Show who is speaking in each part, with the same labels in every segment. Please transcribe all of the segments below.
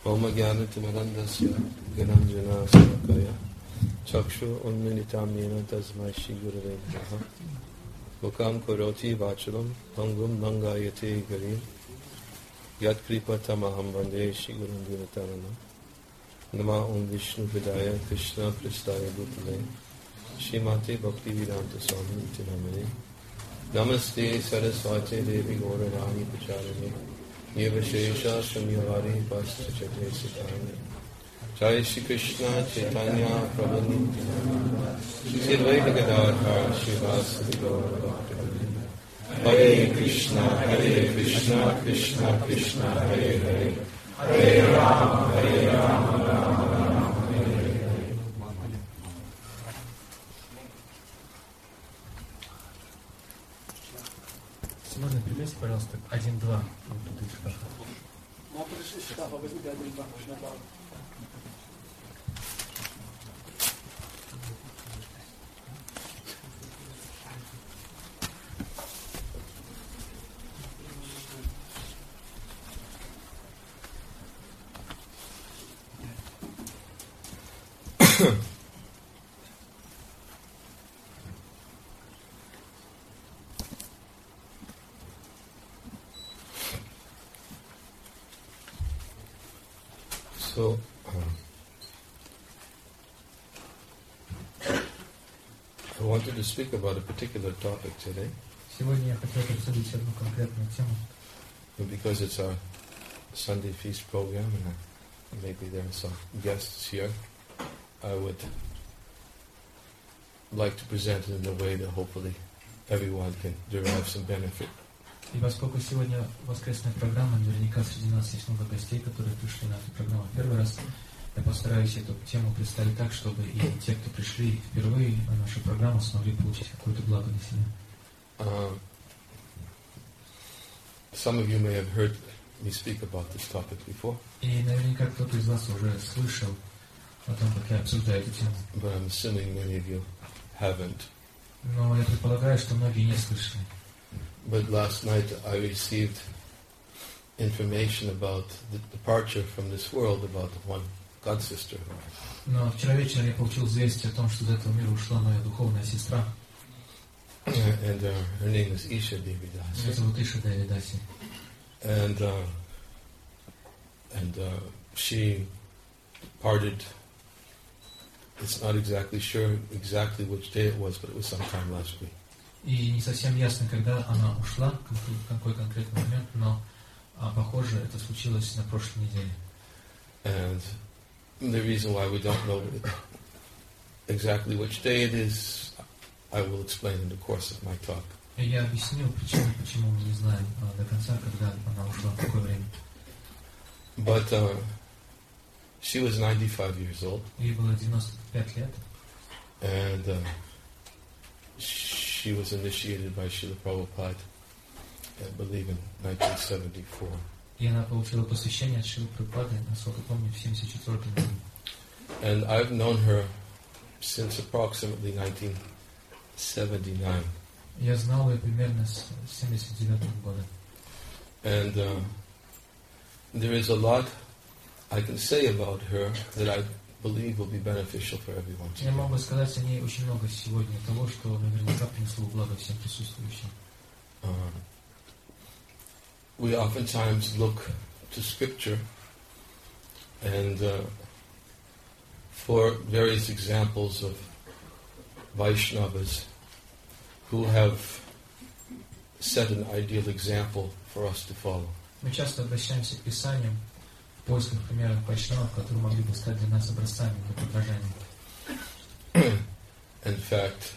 Speaker 1: Om Jnanatimarandasya Gananjana Salakaya Chakshu Unminitam Yena Tasmai Shri Gurave Namaha Mukam Karoti Vachalam Pangum Nangayate Garim Yat Kripatamaham Vande Shri Gurum Dinatanana Nama Om Vishnu Hridaya Krishna Pristaya Bhutale Shrimate Bhakti Vedanta Swami Tinamane Namaste Saraswate Devi Gaurarani Pacharane Yevashesha Shamyavari Pasachate Siddhani Jai Shri Krishna Chaitanya Prabhu Nityananda Shri Advaita Gadadhar Srivasadi Gaura Bhakti Hare Krishna Krishna Krishna Hare Hare Hare Rama Rama Rama Hare Hare.
Speaker 2: Можно привести, пожалуйста, 1-2.
Speaker 1: So, I wanted to speak about a particular topic today.
Speaker 2: Сегодня я хотел обсудить одну конкретную тему.
Speaker 1: Because it's our Sunday feast program and maybe there are some guests here, I would like to present it in a way that hopefully everyone can derive some benefit.
Speaker 2: И поскольку сегодня воскресная программа, наверняка среди нас есть много гостей, которые пришли на эту программу первый раз, я постараюсь эту тему представить так, чтобы и те, кто пришли впервые на нашу программу, смогли получить какое-то благо для себя.
Speaker 1: Some of you may have heard me speak about this topic before.
Speaker 2: И наверняка кто-то из вас уже слышал о том, как я обсуждаю эту тему.
Speaker 1: But I'm assuming many of you haven't.
Speaker 2: Но я предполагаю, что многие не слышали.
Speaker 1: But last night I received information about the departure from this world about one god sister.
Speaker 2: Но вчера вечером я получил известие о том, что из этого мира ушла моя духовная сестра.
Speaker 1: And her name is Isha Devi Dasi.
Speaker 2: Ее зовут Иша Деви Даси.
Speaker 1: And she parted. It's not exactly sure exactly which day it was, but it was sometime last week.
Speaker 2: И не совсем ясно, когда она ушла, в какой конкретный момент, но похоже, это случилось на прошлой неделе.
Speaker 1: And the reason why we don't know exactly which day it is, I will explain in the course of my talk.
Speaker 2: И я объяснил причину, почему мы не знаем до конца, когда она ушла, в какое время.
Speaker 1: But she was 95 years old.
Speaker 2: Ей было 95 лет.
Speaker 1: And she was initiated by Srila Prabhupada, I believe in 1974.
Speaker 2: И она получила посвящение от Шрилы Прабхупады, насколько помню, в 1974 году.
Speaker 1: And I've known her since approximately 1979.
Speaker 2: Я знал ее примерно с 1979 года.
Speaker 1: And there is a lot I can say about her that I believe will be beneficial for everyone.
Speaker 2: Я могу сказать о ней очень много сегодня того, что наверняка принесло благо всем присутствующим.
Speaker 1: We oftentimes look to Scripture and for various examples of Vaishnavas who have set an ideal example for us to follow.
Speaker 2: Мы часто обращаемся к Писанию в поисках примеров вайшнавов, которые могли бы стать для нас образцами для подражания.
Speaker 1: In fact,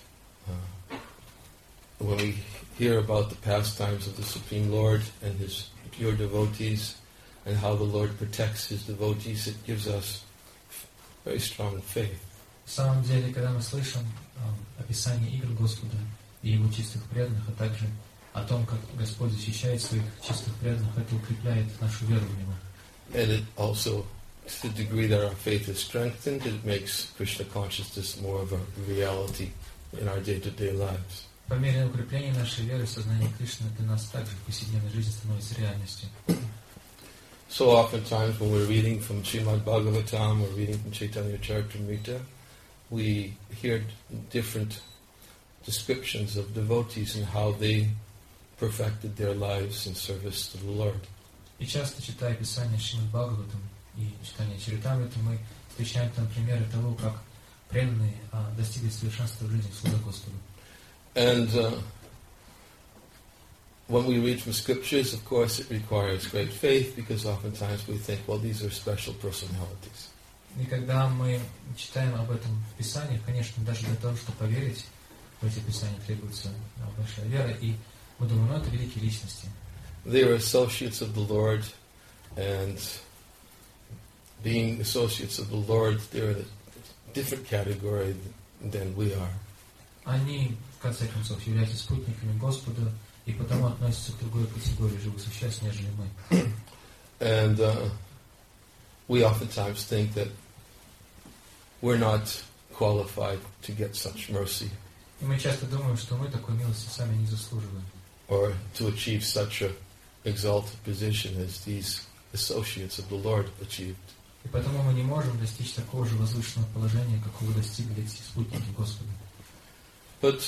Speaker 1: when we hear about the pastimes of the Supreme Lord and His pure devotees and how the Lord protects His devotees, it gives us very strong faith.
Speaker 2: В самом деле, когда мы слышим описание игр Господа и Его чистых преданных, а также о том, как Господь защищает своих чистых преданных, это укрепляет нашу веру в Него.
Speaker 1: And it also, to the degree that our faith is strengthened, it makes Krishna consciousness more of a reality in our day-to-day lives.
Speaker 2: По мере укрепления нашей веры, сознание Кришны для нас также в повседневной жизни становится реальностью.
Speaker 1: So oftentimes when we're reading from Srimad Bhagavatam or reading from Chaitanya Charitamrita, we hear different descriptions of devotees and how they perfected their lives in service to the Lord.
Speaker 2: И часто, читая Писание Шримад Бхагаватам и читание Чаритамриты, мы встречаем там примеры того, как преданные достигли совершенства в жизни служа Господу.
Speaker 1: And when we read from scriptures, of course, it requires great faith because oftentimes we think, well, these are special personalities.
Speaker 2: И когда мы читаем об этом в Писаниях, конечно, даже для того, чтобы поверить в эти Писания, требуется большая вера, и мы думаем, это великие личности.
Speaker 1: They are associates of the Lord, and being associates of the Lord, they're in a different category than we are.
Speaker 2: Они, в конце концов, являются спутниками Господа, и потому относятся к другой категории живых существ, нежели мы.
Speaker 1: And we oftentimes think that we're not qualified to get such mercy
Speaker 2: И мы часто думаем, что мы такой милости сами не заслуживаем.
Speaker 1: or to achieve such a exalted position as these associates of the Lord achieved.
Speaker 2: И потому мы не можем достичь такого же возвышенного положения, какого достигли эти спутники Господа.
Speaker 1: But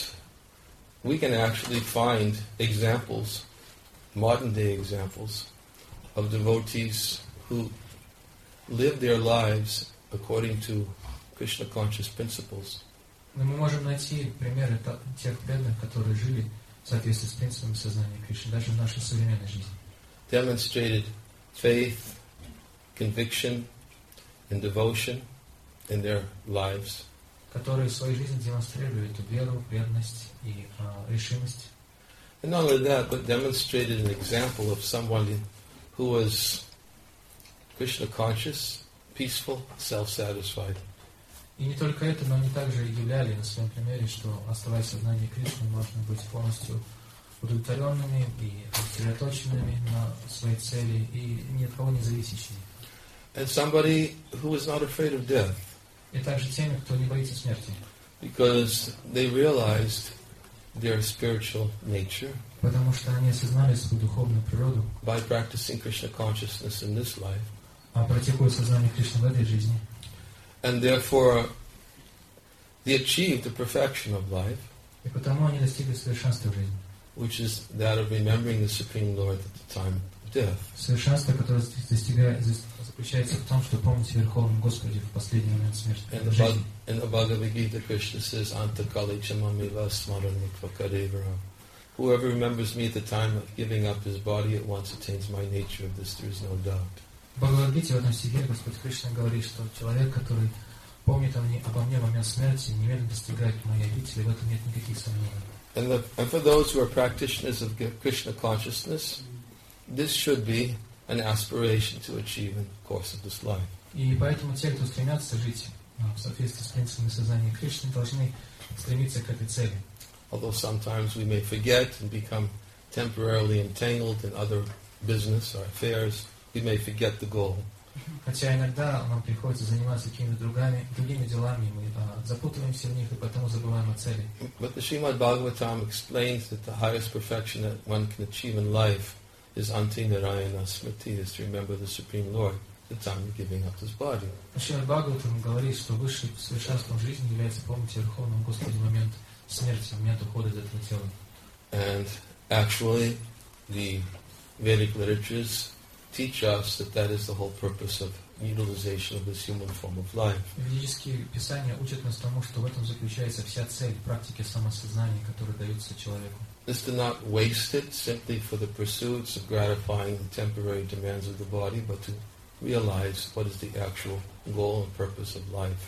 Speaker 1: we can actually find examples, modern day examples, of devotees who live their lives according to Krishna conscious principles.
Speaker 2: Но мы можем найти примеры тех преданных, которые жили в соответствии с принципами сознания Кришны, даже в нашей современной жизни.
Speaker 1: Demonstrated faith, conviction, and devotion in their lives.
Speaker 2: Которые в своей жизни демонстрировали эту веру, преданность и решимость.
Speaker 1: And not only that, but demonstrated an example of someone who was Krishna conscious, peaceful, self-satisfied.
Speaker 2: И не только это, но они также являли на своем примере, что, оставаясь в сознании Кришны, можно быть полностью удовлетворенными и сосредоточенными на своей цели и ни от кого не зависящими.
Speaker 1: And somebody who was not afraid of death.
Speaker 2: И также теми, кто не боится смерти.
Speaker 1: Because they realized their spiritual nature
Speaker 2: Потому что они осознали свою духовную природу,
Speaker 1: by practicing Krishna consciousness in this life.
Speaker 2: практикуя сознание Кришны в этой жизни.
Speaker 1: And therefore, they achieved the perfection of life,
Speaker 2: И потому они достигли совершенства в жизни.
Speaker 1: which is that of remembering the Supreme Lord at the time of death.
Speaker 2: Совершенство, которое заключается в том, что помните о Верховном Господе в последний момент смерти.
Speaker 1: In the Bhagavad Gita, Krishna says, Anta kali chamamiva smaranitva kadevara. Whoever remembers me at the time of giving up his body at once attains my nature. Of this there is no doubt.
Speaker 2: В Бхагавад-гите в этом стихе Господь Кришна говорит, что человек, который помнит обо мне в момент смерти, немедленно достигает моей обители, в этом нет никаких сомнений.
Speaker 1: And for those who are practitioners of Krishna consciousness, this should be an aspiration to achieve in the course of this life.
Speaker 2: И поэтому те, кто стремятся жить в соответствии с принципами сознания Кришны, должны стремиться к этой цели.
Speaker 1: Although sometimes we may forget and become temporarily entangled in other business or affairs, we may forget the goal.
Speaker 2: Хотя иногда нам приходится заниматься какими-то другими делами, мы запутываемся в них и потому забываем о цели.
Speaker 1: But the Srimad Bhagavatam explains that the highest perfection that one can achieve in life is Anti Narayana Smriti, is to remember the Supreme Lord at the time of giving up his body.
Speaker 2: Шримад Бхагаватам говорит, что высшим совершенством жизни является помнить о Верховном Господе в момент смерти, в момент ухода из этого тела.
Speaker 1: And actually, the Vedic literatures teach us that that is the whole purpose of utilization of this human form of life.
Speaker 2: Ведические писания учат нас тому, что в этом заключается вся цель практики самосознания, которая дается человеку.
Speaker 1: Is to not waste it simply for the pursuits of gratifying the temporary demands of the body, but to realize what is the actual goal and purpose of life.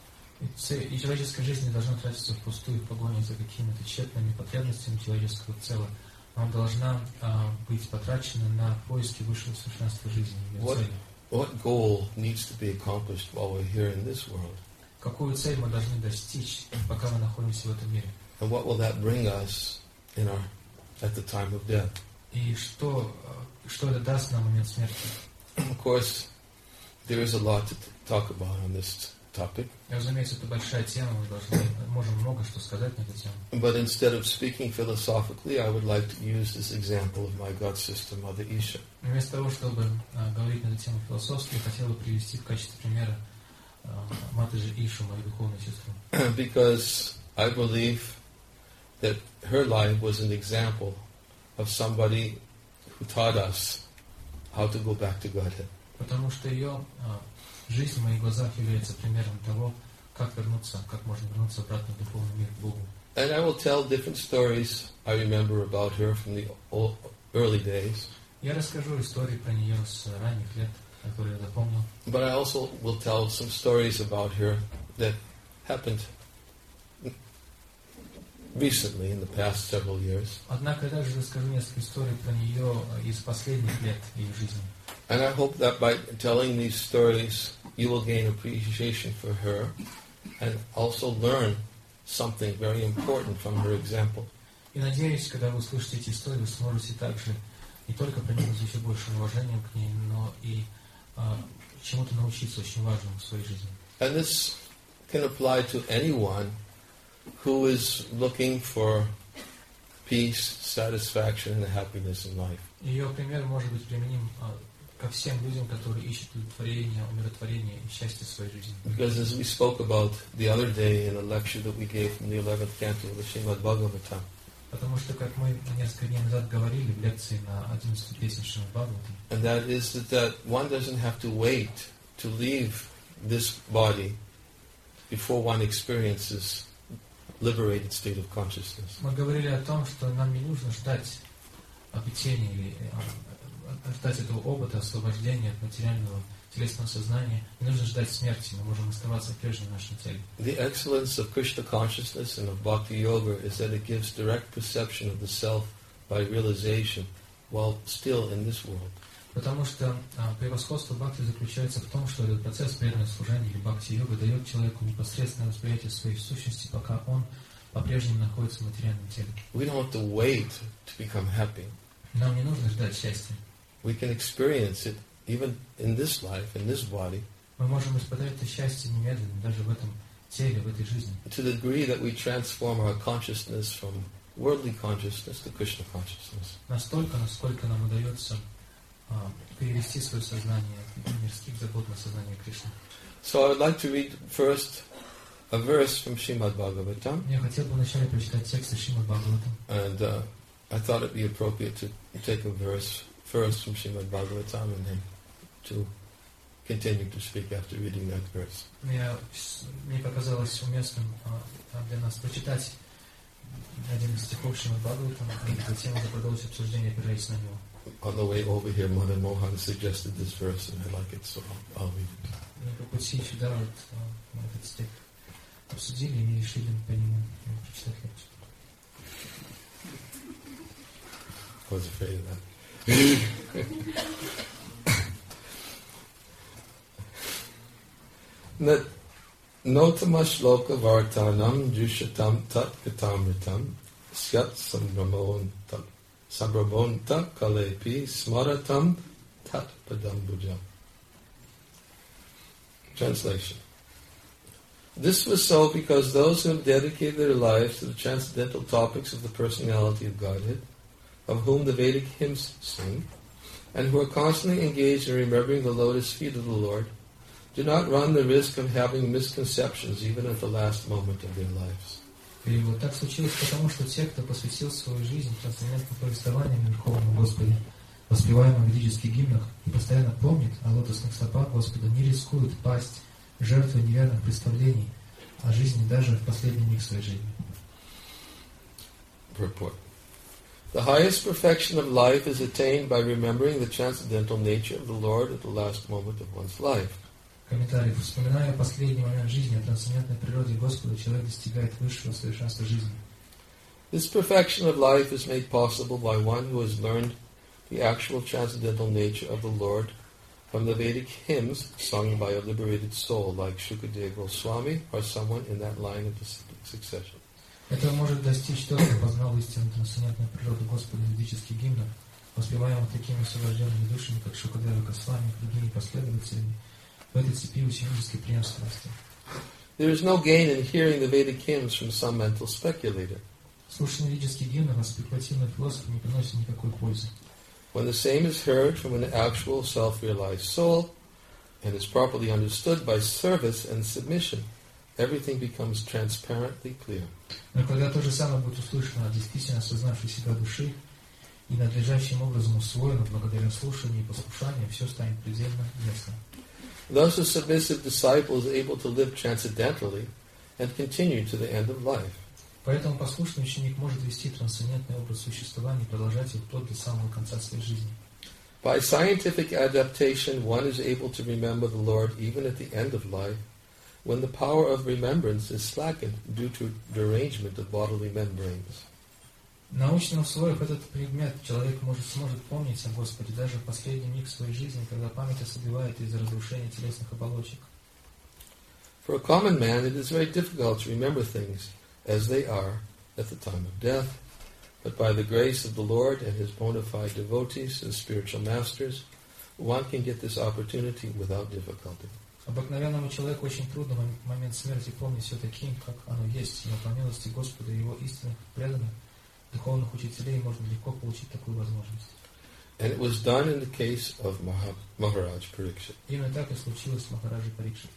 Speaker 2: И человеческая жизнь не должна тратиться впустую в погоне за какими-то тщетными потребностями человеческого тела. Она должна быть потрачена на поиски высшего совершенства жизни.
Speaker 1: What goal needs to be accomplished while we're here in this world?
Speaker 2: Какую цель мы должны достичь, пока мы находимся в этом мире?
Speaker 1: And what will that bring us at the time of death?
Speaker 2: И что это даст нам в момент смерти?
Speaker 1: Of course, there is a lot to talk about on this topic.
Speaker 2: Разумеется, это большая тема, мы можем много что сказать на эту тему.
Speaker 1: But instead of speaking philosophically, I would like to use this example of my God sister, Mother Isha.
Speaker 2: Вместо того, чтобы говорить на эту тему философски, я хотел бы привести в качестве примера Матаджи Ишу, мою духовную сестру.
Speaker 1: Because I believe that her life was an example of somebody who taught us how to go back to Godhead.
Speaker 2: Потому что ее жизнь в моих глазах является примером того, как можно вернуться обратно в духовный мир, к Богу.
Speaker 1: And I will tell different stories I remember about her from the early days.
Speaker 2: Я расскажу истории про нее с ранних лет, которые я запомнил.
Speaker 1: But I also will tell some stories about her that happened recently, in the past several years.
Speaker 2: Однако я также расскажу несколько историй про нее из последних лет ее жизни.
Speaker 1: And I hope that by telling these stories, you will gain appreciation for her and also learn something very important from her example.
Speaker 2: И надеюсь, когда вы услышите эти истории, вы сможете также не только проникнуть еще большим уважением к ней, но и чему-то научиться очень важному в своей жизни.
Speaker 1: And this can apply to anyone who is looking for peace, satisfaction, and happiness in life.
Speaker 2: Ее пример может быть применим ко всем людям, которые ищут удовлетворение, умиротворение и счастье в своей жизни.
Speaker 1: Because as we spoke about the other day in a lecture that we gave from the 11th canto of the Srimad Bhagavatam,
Speaker 2: Потому что, как мы несколько дней назад говорили в лекции на 11-й песне Шримад Бхагаватам,
Speaker 1: and that is that one doesn't have to wait to leave this body before one experiences liberated state of consciousness.
Speaker 2: мы говорили о том, что нам не нужно ждать обретения или ждать этого опыта освобождения от материального телесного сознания. Не нужно ждать смерти, мы можем оставаться прежним в нашем теле.
Speaker 1: The excellence of Krishna consciousness and of Bhakti Yoga is that it gives direct perception of the self by realization while still in this world.
Speaker 2: Потому что превосходство бхакти заключается в том, что этот процесс преданного служения или бхакти-йога дает человеку непосредственное восприятие своей сущности, пока он по-прежнему находится в материальном теле.
Speaker 1: We don't have to wait to become happy.
Speaker 2: Нам не нужно ждать счастья.
Speaker 1: We can experience it even in this life, in this body,
Speaker 2: Мы можем испытать это счастье немедленно, даже в этом теле, в этой жизни.
Speaker 1: to the degree that we transform our consciousness from worldly consciousness to Krishna consciousness.
Speaker 2: Настолько, насколько нам удается перевести свое сознание от мирских забот на сознание Кришны.
Speaker 1: So I would like to read first a verse from Srimad Bhagavatam,
Speaker 2: Я хотел бы вначале прочитать тексты Шримад Бхагаватам.
Speaker 1: and I thought it would be appropriate to take a verse first from Srimad Bhagavatam and then to continue to speak after reading that verse.
Speaker 2: Мне показалось уместным для нас прочитать один из стихов Шримад Бхагаватам, и затем уже продолжить обсуждение, опираясь на него.
Speaker 1: On the way over here, Mother Mohan suggested this verse, and I like it, so I'll read it.
Speaker 2: И по пути сюда мы этот стих обсудили и решили по нему прочитать лекцию.
Speaker 1: I was afraid of that. Notama shloka vartanam jushatam tat katamritam syat sambrabonta kalepi smaratam tat padambujam. Translation. This was so because those who have dedicated their lives to the transcendental topics of the personality of Godhead, of whom the Vedic hymns sing, and who are constantly engaged in remembering the lotus feet of the Lord, do not run the risk of having misconceptions even at the last moment of their lives.
Speaker 2: Перевод. Так случилось потому, что те, кто посвятил свою жизнь трансцендентным повествованиям Верховному Господу, воспеваемым в ведических гимнах, и постоянно помнит о лотосных стопах Господа, не рискуют пасть жертвой неверных представлений о жизни даже в последний миг своей жизни.
Speaker 1: Purport. The highest perfection of life is attained by remembering the transcendental nature of the Lord at the last moment of one's life.
Speaker 2: Комментарий. Вспоминая последний момент жизни о трансцендентной природе Господа, человек достигает высшего совершенства жизни.
Speaker 1: This perfection of life is made possible by one who has learned the actual transcendental nature of the Lord from the Vedic hymns sung by a liberated soul like Shukadeva Goswami or someone in that line of succession.
Speaker 2: Это может достичь тот, кто познал истину трансцендентной природы Господа в ведических гимнах, воспеваемых такими освобожденными душами, как Шукадева Госвами и другими последователями в этой цепи ученической преемственности.
Speaker 1: There is no gain in hearing the Vedic hymns from some mental speculator.
Speaker 2: Слушание ведических гимнов от спекулятивных философов не приносит никакой пользы.
Speaker 1: When the same is heard from an actual self-realized soul and is properly understood by service and submission, everything becomes transparently clear.
Speaker 2: Но когда то же самое будет услышано от действительно осознавшей себя души и надлежащим образом усвоено благодаря слушанию и послушанию, все станет предельно ясно.
Speaker 1: Thus a submissive disciple is able to live transcendentally and continue to the end of life.
Speaker 2: Поэтому послушный ученик может вести трансцендентный образ существования и продолжать его вплоть до самого конца своей жизни.
Speaker 1: By scientific adaptation, one is able to remember the Lord even at the end of life, when the power of remembrance is slackened due to derangement of bodily membranes.
Speaker 2: Научно усвоив этот предмет, человек сможет помнить о Господе даже в последний миг своей жизни, когда память ослабевает из-за разрушения телесных оболочек.
Speaker 1: For a common man, it is very difficult to remember things as they are at the time of death, but by the grace of the Lord and His bona fide devotees and spiritual masters, one can get this opportunity without difficulty.
Speaker 2: Обыкновенному человеку очень трудно в момент смерти помнить все таким, как оно есть, но по милости Господа и Его истинных преданных, духовных учителей можно легко получить такую возможность.
Speaker 1: And it was done in the case of Maharaj Parikshit.
Speaker 2: Именно так и случилось с Махараджей Парикшитом.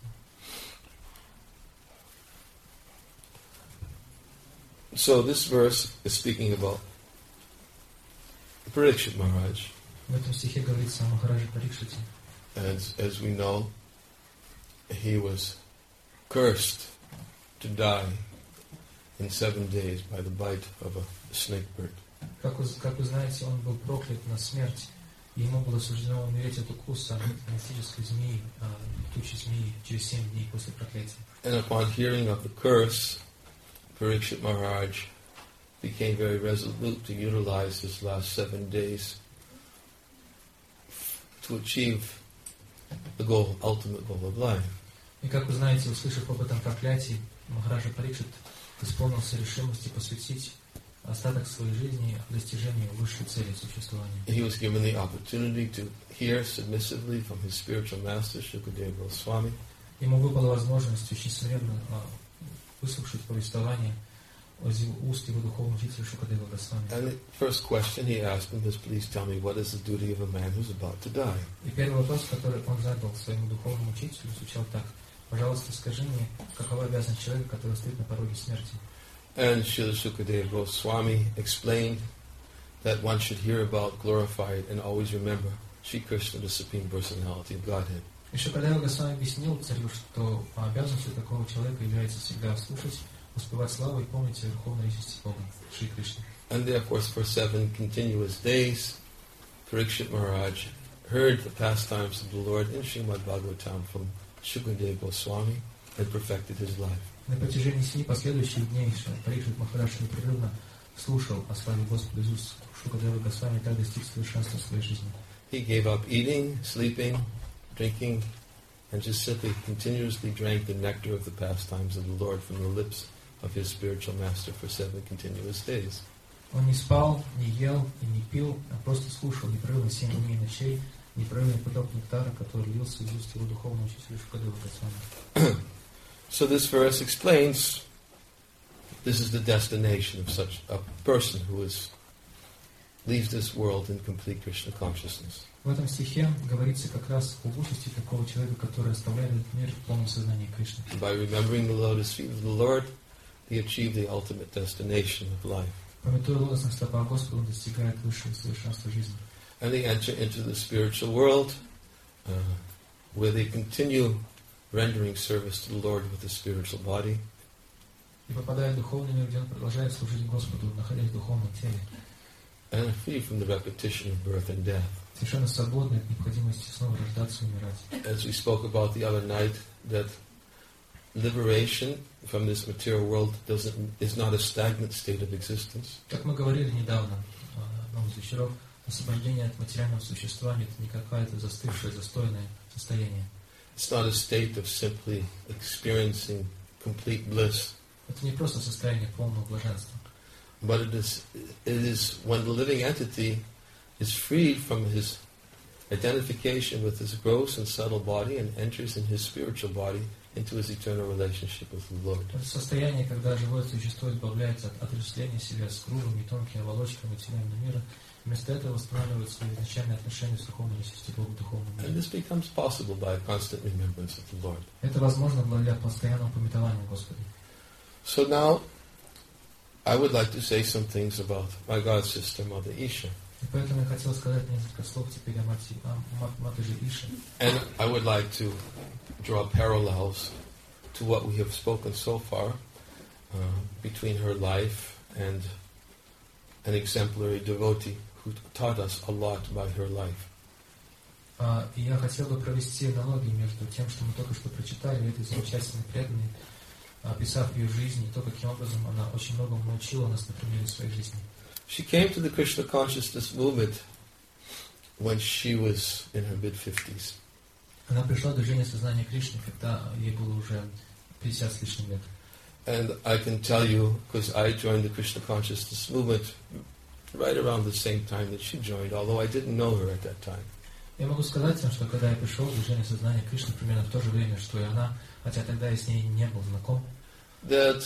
Speaker 1: So this verse is speaking about Parikshit Maharaj.
Speaker 2: В этом стихе говорится о Махарадже Парикшите.
Speaker 1: And as we know, he was cursed to die in 7 days by the bite of a snake bird.
Speaker 2: Как вы знаете, он был проклят на смерть, и ему было суждено умереть от укуса мистической змеи, летучей змеи, через 7 дней после проклятия.
Speaker 1: And upon hearing of the curse, Parikshit Maharaj became very resolute to utilize his last 7 days to achieve the goal, ultimate goal of life.
Speaker 2: И как вы знаете, услышав об этом проклятии, Махараджа Парикшит исполнился решимости посвятить остаток своей жизни достижению высшей цели существования.
Speaker 1: He was given the opportunity to hear submissively from his spiritual master, Shukadeva Goswami.
Speaker 2: Ему выпала возможность очень смиренно выслушать повествование из уст его духовного учителя Шукадева Госвами.
Speaker 1: And the first question he asked him is, please tell me, what is the duty of a man who's about to die?
Speaker 2: И первый вопрос, который он задал своему духовному учителю, звучал так: пожалуйста, скажи мне, какова обязанность человека, который стоит на пороге смерти?
Speaker 1: And Srila Shukadeva Goswami explained that one should hear about, glorified, and always remember Sri Krishna, the Supreme Personality of Godhead.
Speaker 2: И Шукадева Госвами объяснил царю, что обязанностью такого человека является всегда слушать, успевать славу и помнить о верховной личности Бога, Шри Кришны.
Speaker 1: And therefore, for 7 continuous days, Parikshit Maharaj heard the pastimes of the Lord in Srimad Bhagavatam from Shukadeva Goswami and perfected his life.
Speaker 2: На протяжении 7 последующих дней Парикшит Махарадж непрерывно слушал о славе Господа из уст Шукадевы Госвами и так достиг совершенства в своей жизни.
Speaker 1: He gave up eating, sleeping, drinking, and just simply continuously drank the nectar of the pastimes of the Lord from the lips of his spiritual master for 7 continuous days.
Speaker 2: Он не спал, не ел и не пил, а просто слушал непрерывно 7 дней и ночей непрерывный поток нектара, который лился из уст его духовного учителя Шукадева Госвами.
Speaker 1: So this verse explains this is the destination of such a person who leaves this world in complete Krishna consciousness.
Speaker 2: В этом стихе говорится как раз об участи такого человека, который оставляет этот мир в полном сознании Кришны.
Speaker 1: By remembering the lotus feet of the Lord, he achieved the ultimate destination of life.
Speaker 2: Памятуя о лотосных стопах Господа, он достигает высшего совершенства жизни.
Speaker 1: And they enter into the spiritual world, where they continue rendering service to the Lord with the spiritual body.
Speaker 2: И попадая в духовный мир, где он продолжает служить Господу, находясь в духовном теле.
Speaker 1: And free from the repetition of birth and death.
Speaker 2: Совершенно свободный от необходимости снова рождаться и умирать.
Speaker 1: As we spoke about the other night, that liberation from this material world is not a stagnant state of existence.
Speaker 2: Как мы говорили недавно на одном из вечеров, освобождение от материального существования – это не какое-то застывшее, застойное состояние.
Speaker 1: It's not a state of simply experiencing complete bliss.
Speaker 2: Это не просто состояние полного блаженства.
Speaker 1: But it is when the living entity is freed from his identification with his gross and subtle body and enters in his spiritual body into his eternal relationship with the Lord.
Speaker 2: Это состояние, когда живое существо избавляется от отождествления себя с грубыми и тонкими оболочками вселенного мира, вместо этого восстанавливает свои изначальные отношения с духовным естеством в духовном
Speaker 1: And
Speaker 2: мире.
Speaker 1: this becomes possible by a constant remembrance of the Lord.
Speaker 2: Это возможно благодаря постоянному памятованию Господа.
Speaker 1: So now, I would like to say some things about my God sister, Mother Isha.
Speaker 2: И поэтому я хотел сказать несколько слов теперь о матери Ише.
Speaker 1: And I would like to draw parallels to what we have spoken so far between her life and an exemplary devotee who taught us a lot by her life.
Speaker 2: И я хотел бы провести аналогии между тем, что мы только что прочитали, этой замечательной преданной, описав ее жизнь, и то, каким образом она очень многому научила нас на примере своей жизни.
Speaker 1: She came to the Krishna consciousness movement when she was in her mid-50s.
Speaker 2: Она пришла в движение сознания Кришны, когда ей было уже 50 с лишним лет.
Speaker 1: And I can tell you, because I joined the Krishna consciousness movement right around the same time that she joined, although I didn't know her at that time.
Speaker 2: Я могу сказать вам, что когда я пришел в движение сознания Кришны, примерно в то же время, что и она, хотя тогда я с ней не был знаком,
Speaker 1: That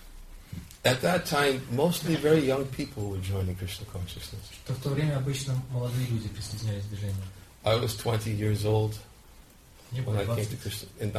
Speaker 1: at that time, mostly very young people were joining Krishna consciousness.
Speaker 2: что в то время обычно молодые люди присоединялись к движению.
Speaker 1: I was 20 years old
Speaker 2: Мне
Speaker 1: when
Speaker 2: было
Speaker 1: I came to
Speaker 2: 20,
Speaker 1: Krishna in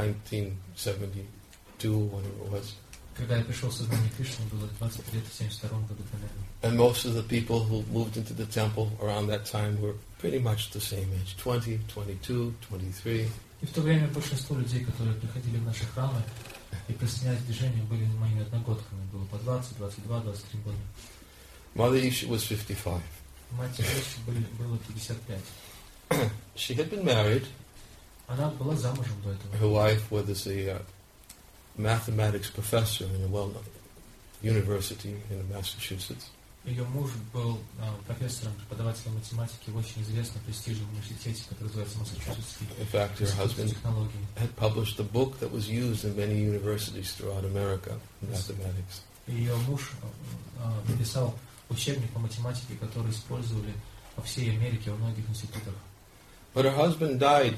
Speaker 1: 1972, whenever it was.
Speaker 2: когда я пришел в сознание Кришны, было 20 лет, в 72 году примерно.
Speaker 1: And most of the people who moved into the temple around that time were pretty much the same age, 20, 22, 23.
Speaker 2: И в то время большинство людей, которые приходили в наши храмы и присоединялись к движению, были моими одногодками. Было по 20, 22, 23 года.
Speaker 1: Mother Isha was 55.
Speaker 2: Мать Иши было 55.
Speaker 1: She had been married.
Speaker 2: Она была замужем до этого.
Speaker 1: Her wife was a mathematics professor in a well-known university in Massachusetts.
Speaker 2: Ее муж был профессором, преподавателем математики в очень известном престижном университете, который называется Массачусетский
Speaker 1: In fact, her
Speaker 2: институт
Speaker 1: husband
Speaker 2: технологий.
Speaker 1: had published a book that was used in many universities throughout America in mathematics.
Speaker 2: Ее муж написал учебник по математике, который использовали по всей Америке во многих институтах.
Speaker 1: But her husband died,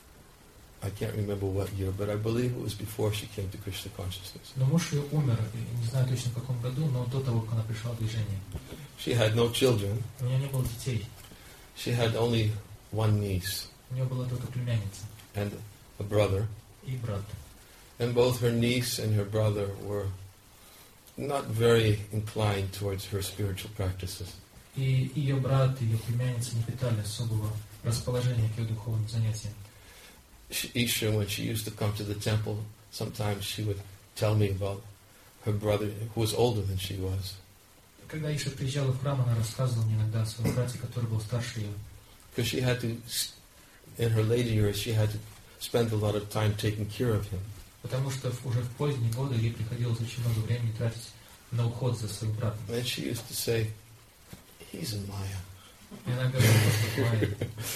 Speaker 1: I can't remember what year, but I believe it was before she came to Krishna consciousness.
Speaker 2: Но муж ее умер, не знаю точно в каком году, но до того, как она пришла в движение.
Speaker 1: She had no children.
Speaker 2: У нее не было детей.
Speaker 1: She had only one niece
Speaker 2: У нее была только племянница
Speaker 1: and a brother.
Speaker 2: и брат.
Speaker 1: And both her niece and her brother were not very inclined towards her spiritual practices.
Speaker 2: И ее брат, и ее племянница не питали особого расположения к ее духовным занятиям.
Speaker 1: Isha, when she used to come to the temple, sometimes she would tell me about her brother, who was older than she was.
Speaker 2: Когда Иша приезжала в храм, она рассказывала мне иногда о своем брате, который был старше ее.
Speaker 1: Because she had to, in her later years, she had to spend a lot of time taking care of him.
Speaker 2: Потому что уже в поздние годы ей приходилось очень много времени тратить на уход за своим братом.
Speaker 1: And she used to say, he's in Maya.
Speaker 2: И она говорила, что Майя.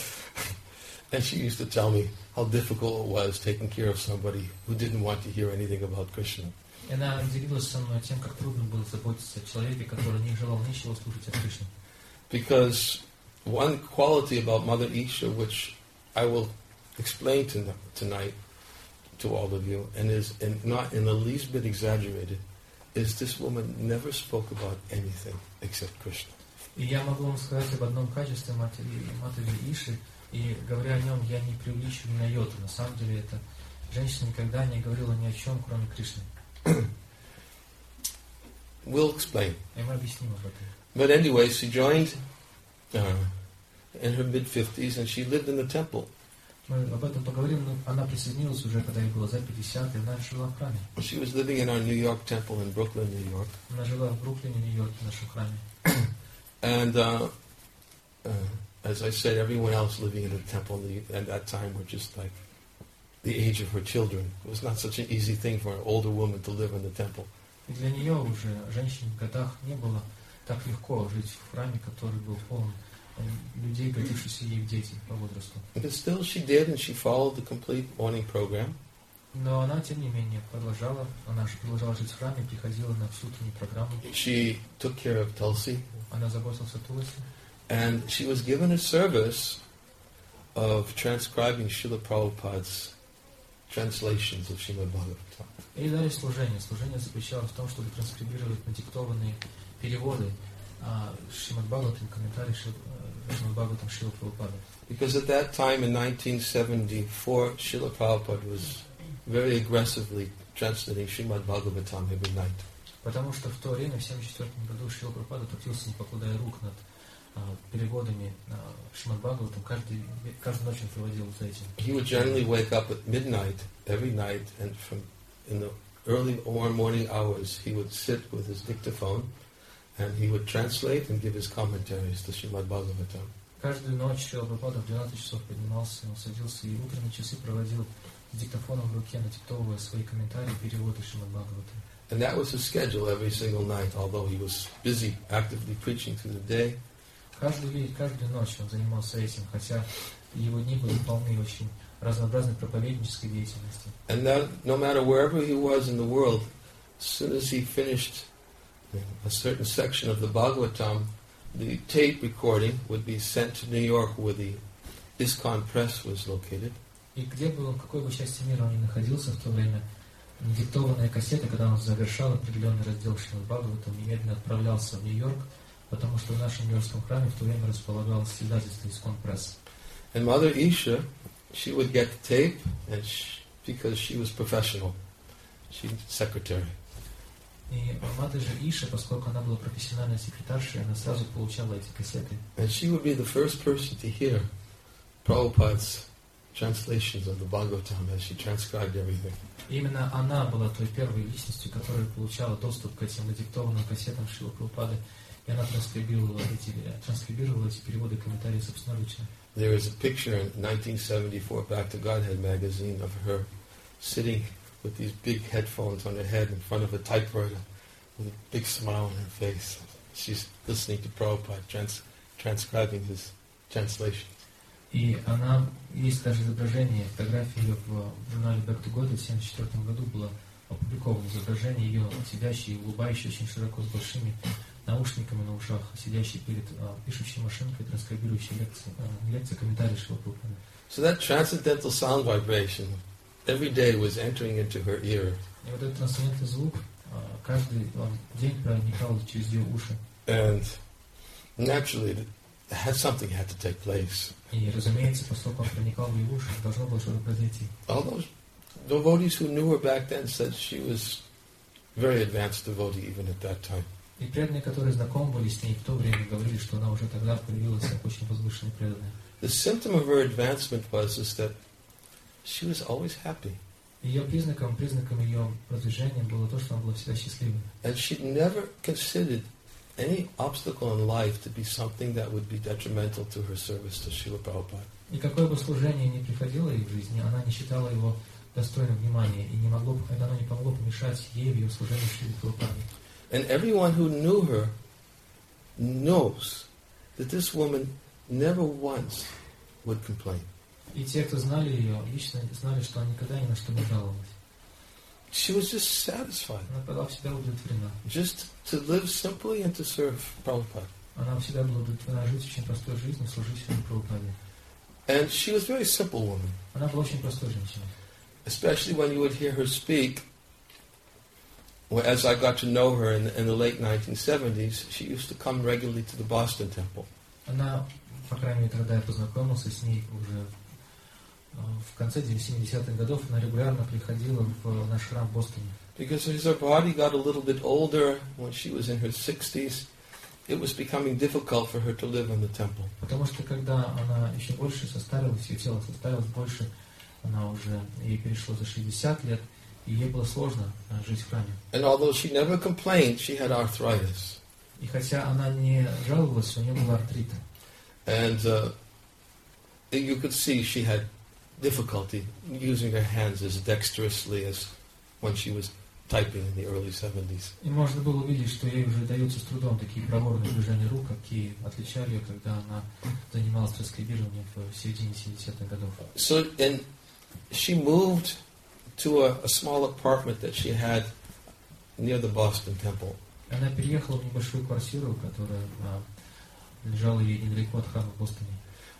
Speaker 1: And she used to tell me how difficult it was taking care of somebody who didn't want to hear anything about Krishna.
Speaker 2: И она делилась со мной тем, как трудно было заботиться о человеке, который не желал ничего слушать от Кришны.
Speaker 1: Because one quality about Mother Isha, which I will explain tonight to all of you, and is not in the least bit exaggerated, is this woman never spoke about anything except Krishna.
Speaker 2: И я могу вам сказать об одном качестве матери Иши, и говоря о нем, я не преувеличиваю ни на йоту. На самом деле, эта женщина никогда не говорила ни о чем, кроме Кришны.
Speaker 1: We'll explain.
Speaker 2: И мы объясним об этом.
Speaker 1: But anyway, she joined in her mid-50s, and she lived in the temple.
Speaker 2: Мы об этом поговорим, но она присоединилась уже, когда ей было за 50, и она жила в храме.
Speaker 1: She was living in our New York temple in Brooklyn, New York.
Speaker 2: Она жила в Бруклине, Нью-Йорке, в нашем храме.
Speaker 1: And as I said, everyone else living in the temple at that time were just like the age of her children. It was not such an easy thing for an older woman to live in the temple.
Speaker 2: И для нее уже, женщине в годах, не было так легко жить в храме, который был полон людей, годившихся ей в дети по возрасту.
Speaker 1: But still she did, and she followed the complete morning program.
Speaker 2: Но она, тем не менее, продолжала жить в храме, приходила на всю утреннюю программу.
Speaker 1: She took care of Tulsi.
Speaker 2: Она заботилась о Туласе.
Speaker 1: And she was given a service of transcribing Srila Prabhupada's translations of Srimad Bhagavatam.
Speaker 2: И дали служение. Служение заключалось в том, чтобы транскрибировать надиктованные переводы Шримад Бхагаватам, комментарии Шримад Бхагаватам Шрила Прабхупады.
Speaker 1: Because at that time in 1974, Srila Prabhupada was very aggressively translating Srimad Bhagavatam every night.
Speaker 2: Потому что в то время, в 1974 году, Шрила Прабхупада трудился, не покладая рук над переводами Шримад Бхагаватам. Каждую ночь он проводил за этим.
Speaker 1: He would generally wake up at midnight every night, and in the early or morning hours, he would sit with his dictaphone, and he would translate and give his commentaries to Srimad Bhagavatam.
Speaker 2: Каждую ночь Шрила Прабхупада в 12 часов поднимался, он садился и утренние часы проводил с диктофоном в руке, надиктовывая свои комментарии, переводы Шримад Бхагаватам.
Speaker 1: And that was his schedule every single night, although he was busy actively preaching through the day.
Speaker 2: Каждую ночь он занимался этим, хотя его дни были полны очень разнообразной проповеднической деятельности.
Speaker 1: And that, no matter wherever he was in the world, as soon as he finished a certain section of the Bhagavatam, the tape recording would be sent to New York, where the ISKCON press was located.
Speaker 2: И где бы он, в какой бы части мира он ни находился в то время, диктованная кассета, когда он завершал определенный раздел Шримад Бхагаватам, немедленно отправлялся в Нью-Йорк, потому что в нашем нью-йоркском храме в то время располагалось издательство ISKCON Press.
Speaker 1: And Mother Isha, she would get the tape, and because she was professional, she's secretary.
Speaker 2: И мать же Иша, поскольку она была профессиональной секретаршей, она сразу получала эти кассеты.
Speaker 1: And she would be the first person to hear Prabhupada's translations of the Bhagavatam as she transcribed everything.
Speaker 2: Именно она была той первой личностью, которая получала доступ к этим надиктованным кассетам Шрилы Прабхупады, и она транскрибировала эти переводы и комментарии собственноручно.
Speaker 1: There is a picture in 1974 Back to Godhead magazine of her sitting with these big headphones on her head in front of a typewriter with a big smile on her face. She's listening to Prabhupada transcribing his translation.
Speaker 2: И она, есть даже изображение, фотографии ее в журнале Back to God в 1974 году было опубликовано изображение ее сидящей, улыбающей очень широко, с большими наушниками на ушах, сидящей перед пишущей машинкой, транскрибирующей лекции, комментарии Шрилы Прабхупады.
Speaker 1: So that transcendental sound vibration every day was entering into her ear.
Speaker 2: И вот этот трансцендентный звук каждый день проникал через ее уши.
Speaker 1: And naturally, something had to take place.
Speaker 2: И, разумеется, поскольку он проникал в ее уши, должно было что-то произойти.
Speaker 1: All those devotees who knew her back then said she was a very advanced devotee even at that time.
Speaker 2: И преданные, которые знакомы были с ней в то время, говорили, что она уже тогда проявилась как очень возвышенная преданная.
Speaker 1: The symptom of her advancement was that she was always happy.
Speaker 2: Ее признаком ее продвижения было то, что она была всегда счастливой.
Speaker 1: And she never considered any obstacle in life to be something that would be detrimental to her service to Srila Prabhupada.
Speaker 2: И какое бы служение ни приходило ей в жизни, она не считала его достойным внимания, и оно не помогло помешать ей в ее служении Шриле Прабхупаде.
Speaker 1: And everyone who knew her knows that this woman never once would complain.
Speaker 2: И те, кто знали ее, лично знали, что она никогда ни на что не жаловалась.
Speaker 1: She was just satisfied.
Speaker 2: Она была всегда удовлетворена.
Speaker 1: Just to live simply and to serve Prabhupada.
Speaker 2: Она всегда была удовлетворена жить очень простой жизнью, служить Шриле Прабхупаде.
Speaker 1: And she was a very simple woman.
Speaker 2: Она была очень простой женщиной.
Speaker 1: Especially when you would hear her speak. As I got to know her in the late 1970s, she used to come regularly to the Boston Temple.
Speaker 2: Она, по крайней мере, когда я познакомился с ней уже в конце 70-х годов, она регулярно приходила в наш храм в Бостоне.
Speaker 1: Because as her body got a little bit older, when she was in her 60s, it was becoming difficult for her to live in the temple.
Speaker 2: Потому что когда она еще больше состарилась, ее тело состарилось больше, она уже ей перешло за 60 лет, и ей было сложно жить в храме.
Speaker 1: And although she never complained, she had arthritis.
Speaker 2: И хотя она не жаловалась, у нее был артрит.
Speaker 1: And you could see she had difficulty using her hands as dexterously as when she was typing in the early 70s.
Speaker 2: И можно было увидеть, что ей уже даются с трудом такие проворные движения рук, какие отличали ее, когда она занималась транскрибированием в середине 70-х годов.
Speaker 1: So, and she moved to a small apartment that she had near the Boston Temple.
Speaker 2: Она переехала в небольшую квартиру, которая лежала ей недалеко от храма в Бостоне.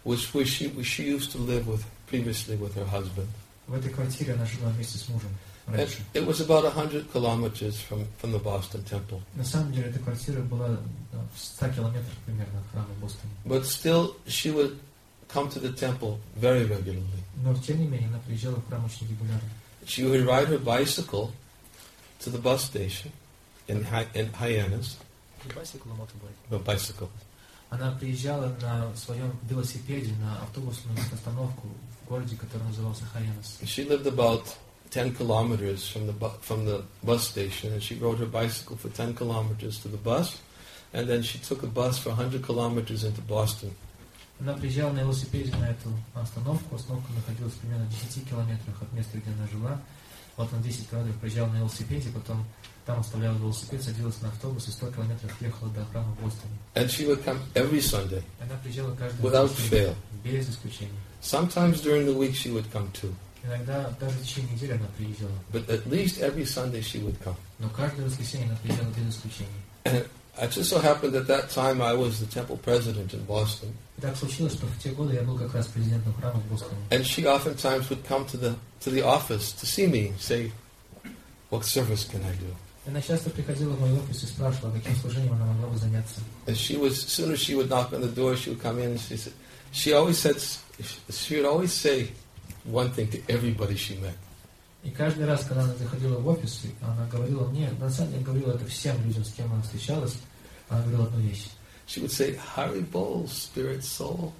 Speaker 1: was where she used to live previously with her husband.
Speaker 2: В этой квартире она жила вместе с мужем раньше.
Speaker 1: It was about 100 kilometers from the Boston Temple.
Speaker 2: На самом деле эта квартира была в 100 километрах примерно от храма в Бостоне.
Speaker 1: But still, she would come to the temple very regularly.
Speaker 2: Но тем не менее она приезжала в храм очень регулярно.
Speaker 1: She would ride her bicycle to the bus station in Hyannis.
Speaker 2: Bicycle or motorbike?
Speaker 1: No, bicycle.
Speaker 2: Она приезжала на своем велосипеде на автобусную остановку в городе, который назывался Hyannis.
Speaker 1: She lived about 10 kilometers from the bus station, and she rode her bicycle for 10 kilometers to the bus, and then she took a bus for 100 kilometers into Boston.
Speaker 2: Она приезжала на велосипеде на эту остановку. Остановка находилась примерно в 10 километрах от места, где она жила. Вот на 10 километров приезжала на велосипеде, потом там оставляла велосипед, садилась на автобус и 100 километров ехала до храма в Бостоне.
Speaker 1: And she would come every Sunday.
Speaker 2: Она приезжала каждый
Speaker 1: Without
Speaker 2: день,
Speaker 1: fail.
Speaker 2: без исключения.
Speaker 1: Sometimes during the week she would come too.
Speaker 2: Иногда даже в течение недели она приезжала.
Speaker 1: But at least every Sunday she would come.
Speaker 2: Но каждое воскресенье она приезжала без исключения.
Speaker 1: And it just so happened at that time I was the temple president in Boston.
Speaker 2: И так случилось, что в те годы я был как раз президентом храма в Бостоне.
Speaker 1: And she oftentimes would come to the office to see me and say, "What service can I do?"
Speaker 2: Она часто приходила в мой офис и спрашивала, каким служением она могла бы заняться.
Speaker 1: And as soon as she would knock on the door, she would come in and she would always say one thing to everybody she met.
Speaker 2: И каждый раз, когда она заходила в офис, она говорила мне, на самом деле говорила это всем людям, с кем она встречалась, она говорила одну вещь.
Speaker 1: She would say, "Hari Bol, spirit, soul."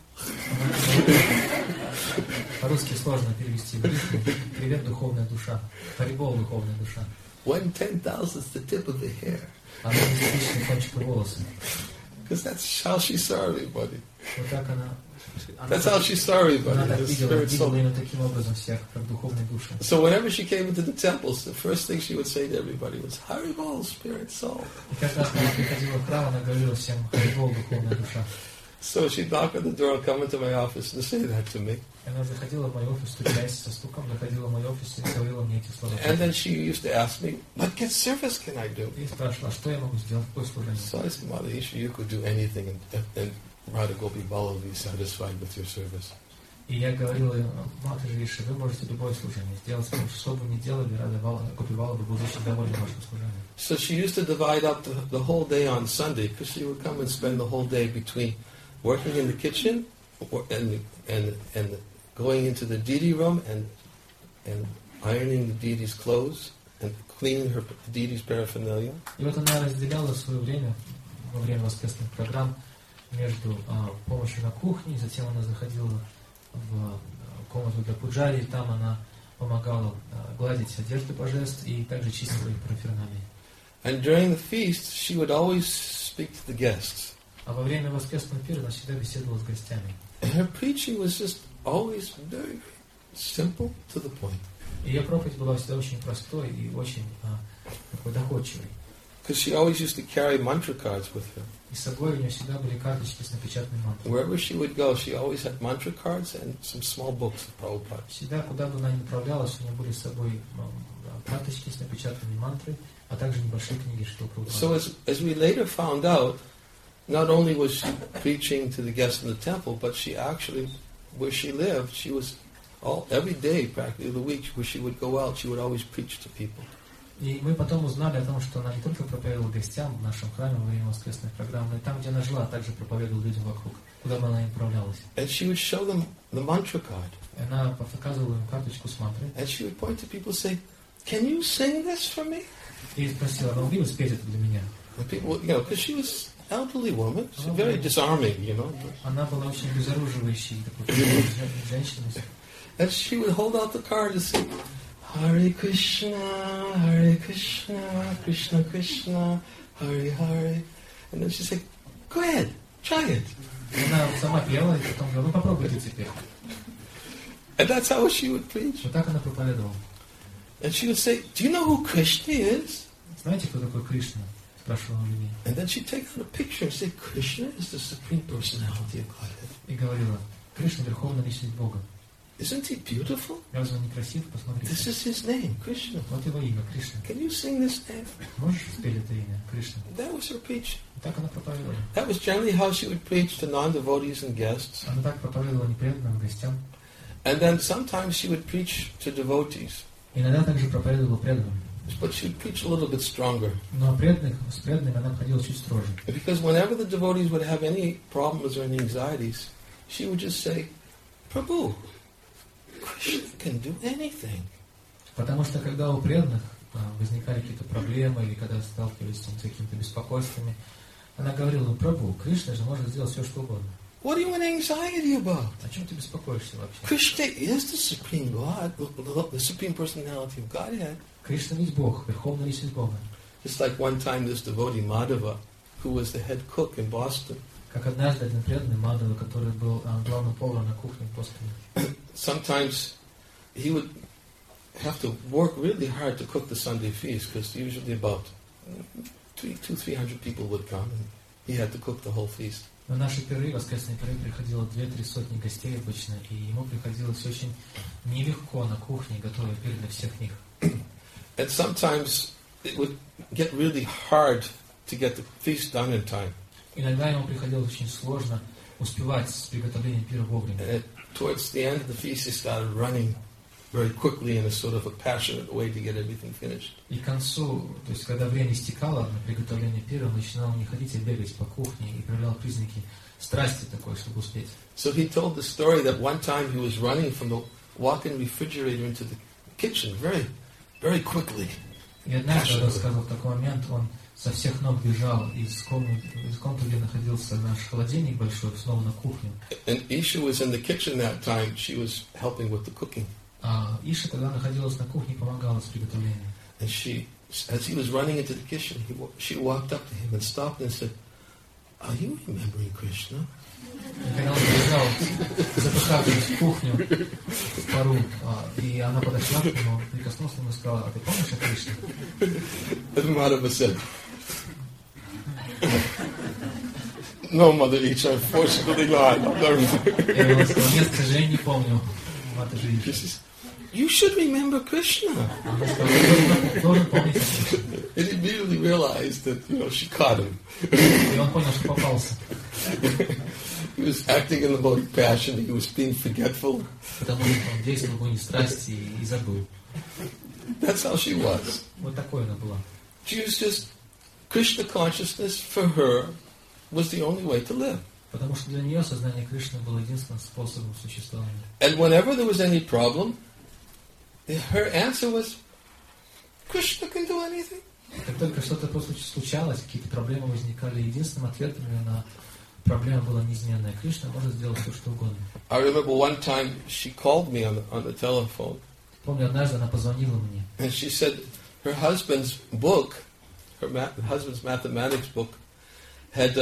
Speaker 2: По-русски сложно перевести. Привет, духовная душа. Харибол, духовная душа.
Speaker 1: 1/10,000 is the tip of the hair.
Speaker 2: Она не кончик волосы.
Speaker 1: Because that's how she saw everybody.
Speaker 2: Вот так она.
Speaker 1: That's how she saw everybody.
Speaker 2: Она так
Speaker 1: The
Speaker 2: видела
Speaker 1: spirit, soul.
Speaker 2: именно таким образом всех, как духовные души.
Speaker 1: So whenever she came into the temples, the first thing she would say to everybody was, "Hari Bol, spirit, soul."
Speaker 2: И каждый раз, когда приходила в храм, она говорила всем Харибол, духовная душа.
Speaker 1: So she'd knock on the door and come into my office and say that to me.
Speaker 2: Она заходила в мой офис, стучаясь со стуком, заходила в мой офис и говорила мне эти слова.
Speaker 1: And then she used to ask me, "What good service can I do?"
Speaker 2: И спрашивала, что я могу сделать, какое служение.
Speaker 1: So I said, "Mother Isha, you could do anything and Radha Gopi Bala will be satisfied with your service."
Speaker 2: И я говорила, Мата Иши, вы можете любое служение сделать, что бы ни делали, Рада Гопи Бала был очень доволен вашим служением.
Speaker 1: So she used to divide up the whole day on Sunday, because she would come and spend the whole day between working in the kitchen and going into the deity room and ironing the deity's clothes and cleaning her deity's paraphernalia.
Speaker 2: И вот она разделяла свое время во время воскресных программ между помощью на кухне, затем она заходила в комнату для пуджари, и там она помогала гладить одежды божеств и также чистила их параферналии.
Speaker 1: And during the feast, she would always speak to the guests.
Speaker 2: А во время воскресного пира она всегда беседовала с гостями.
Speaker 1: And her preaching was just always very simple, to the point.
Speaker 2: Ее проповедь была всегда очень простой и очень такой доходчивой.
Speaker 1: Because she always used to carry mantra cards with her.
Speaker 2: И с собой у нее всегда были карточки с напечатанной мантрой.
Speaker 1: Wherever she would go, she always had mantra cards and some small books of Prabhupada.
Speaker 2: Всегда, куда бы она ни направлялась, у нее были с собой карточки с напечатанной мантрой, а также небольшие книги Шрила Прабхупады.
Speaker 1: So as we later found out, not only was she preaching to the guests in the temple, but she actually, where she lived, she was every day, practically the week, where she would go out, she would always preach to people.
Speaker 2: И мы потом узнали о том, что она не только проповедовала гостям в нашем храме во время воскресных программ, но и там, где она жила, также проповедовала людям вокруг, куда бы она ни направлялась.
Speaker 1: And she would show them the mantra card.
Speaker 2: И она показывала им карточку с мантрой.
Speaker 1: And she would point to people and say, "Can you sing this for me?"
Speaker 2: И спросила, вы могли бы спеть это для меня?
Speaker 1: And people, because she was elderly woman, she's very disarming,
Speaker 2: Она была очень безоруживающей, такой женщиной.
Speaker 1: And she would hold out the card and say, "Hare Krishna, Krishna Krishna, Hare Hare." And then she'd say, "Go ahead, try it."
Speaker 2: Она сама пела, и потом говорила, попробуйте теперь.
Speaker 1: And that's how she would preach.
Speaker 2: Вот так она проповедовала.
Speaker 1: And she would say, "Do you know who Krishna is?"
Speaker 2: Знаете, кто такой Кришна? Спрашивала у людей.
Speaker 1: And then she'd take out a picture and say, "Krishna is the Supreme Personality of Godhead."
Speaker 2: И говорила, Кришна — Верховная Личность Бога.
Speaker 1: Isn't he beautiful?
Speaker 2: Разве он не красив?
Speaker 1: This
Speaker 2: Посмотрите.
Speaker 1: is his name, Krishna.
Speaker 2: Вот его имя, Кришна.
Speaker 1: Can you sing this name?
Speaker 2: Можешь спеть это имя, Кришна?
Speaker 1: That was her preaching.
Speaker 2: И так она проповедовала.
Speaker 1: That was generally how she would preach to non-devotees and guests.
Speaker 2: Она так проповедовала непреданным гостям.
Speaker 1: And then sometimes she would preach to devotees.
Speaker 2: Иногда также проповедовала преданным.
Speaker 1: But she would preach a little bit stronger.
Speaker 2: Но с преданными она ходила чуть строже.
Speaker 1: Because whenever the devotees would have any problems or any anxieties, she would just say, Prabhu, Krishna can do anything.
Speaker 2: Потому что когда у преданных возникали какие-то проблемы или когда сталкивались с какими-то беспокойствами, она говорила: ну, Прабху, Кришна же может сделать все, что угодно.
Speaker 1: What are you in anxiety about?
Speaker 2: О чем ты беспокоишься вообще?
Speaker 1: Krishna is the Supreme God, the Supreme Personality of Godhead.
Speaker 2: Кришна ведь Бог, Верховная Личность Бога.
Speaker 1: Just like one time this devotee Madhava, who was the head cook in Boston,
Speaker 2: Как однажды один преданный Мадхава, который был главным поваром на кухне в Бостоне.
Speaker 1: sometimes he would have to work really hard to cook the Sunday feast because usually about 300 people would come and he had to cook the whole feast.
Speaker 2: На наши пиры, воскресные пиры, приходило 2-3 сотни гостей обычно, и ему приходилось очень нелегко на кухне готовить пир для всех них.
Speaker 1: And sometimes it would get really hard to get the feast done in time.
Speaker 2: Иногда ему приходилось очень сложно успевать с приготовлением пира вовремя.
Speaker 1: And towards the end of the feast, he started running very quickly in a sort of a passionate way to get everything finished.
Speaker 2: И к концу, то есть когда время истекало на приготовление пира, он начинал не ходить, а бегать по кухне и проявлял признаки страсти такой, чтобы успеть.
Speaker 1: So he told the story that one time he was running from the walk-in refrigerator into the kitchen very, very quickly.
Speaker 2: И однажды, он рассказывал, в такой момент он со всех ног бежал из комнаты, где находился наш холодильник большой, снова на кухню.
Speaker 1: And Isha was in the kitchen that time. She was helping with the cooking.
Speaker 2: А Иша тогда находилась на кухне и помогала с приготовлением.
Speaker 1: And she, as he was running into the kitchen, she walked up to him and stopped and said, "Are you remembering Krishna?"
Speaker 2: И когда он бежал, запыхавшись в кухню, в пару, и она подошла к нему, прикоснулась к нему и сказала: а ты помнишь о Кришне?
Speaker 1: And Madhava said, "No, Mother Isha, unfortunately not."
Speaker 2: И он сказал: нет, к сожалению, не помню. Матаджи
Speaker 1: She
Speaker 2: Иша.
Speaker 1: says, "You should remember Krishna."
Speaker 2: Она сказала: ты должен помнить о Кришне.
Speaker 1: And he immediately realized that, she caught him.
Speaker 2: И он понял, что попался.
Speaker 1: He was acting in the mode of passion. He was being forgetful.
Speaker 2: Потому что он действовал в гуне страсти и забыл.
Speaker 1: That's how she was.
Speaker 2: Вот такой она была.
Speaker 1: She was just, Krishna consciousness for her was the only way to live.
Speaker 2: Потому что для нее сознание Кришны было единственным способом существования.
Speaker 1: And whenever there was any problem, her answer was, Krishna can do anything.
Speaker 2: Как только что-то случалось, какие-то проблемы возникали, единственным ответом на проблему была неизменная. Кришна может сделать все, что угодно.
Speaker 1: I remember one time she called me on the telephone.
Speaker 2: Помню, однажды она позвонила мне.
Speaker 1: And she said her husband's book, husband's mathematics book, had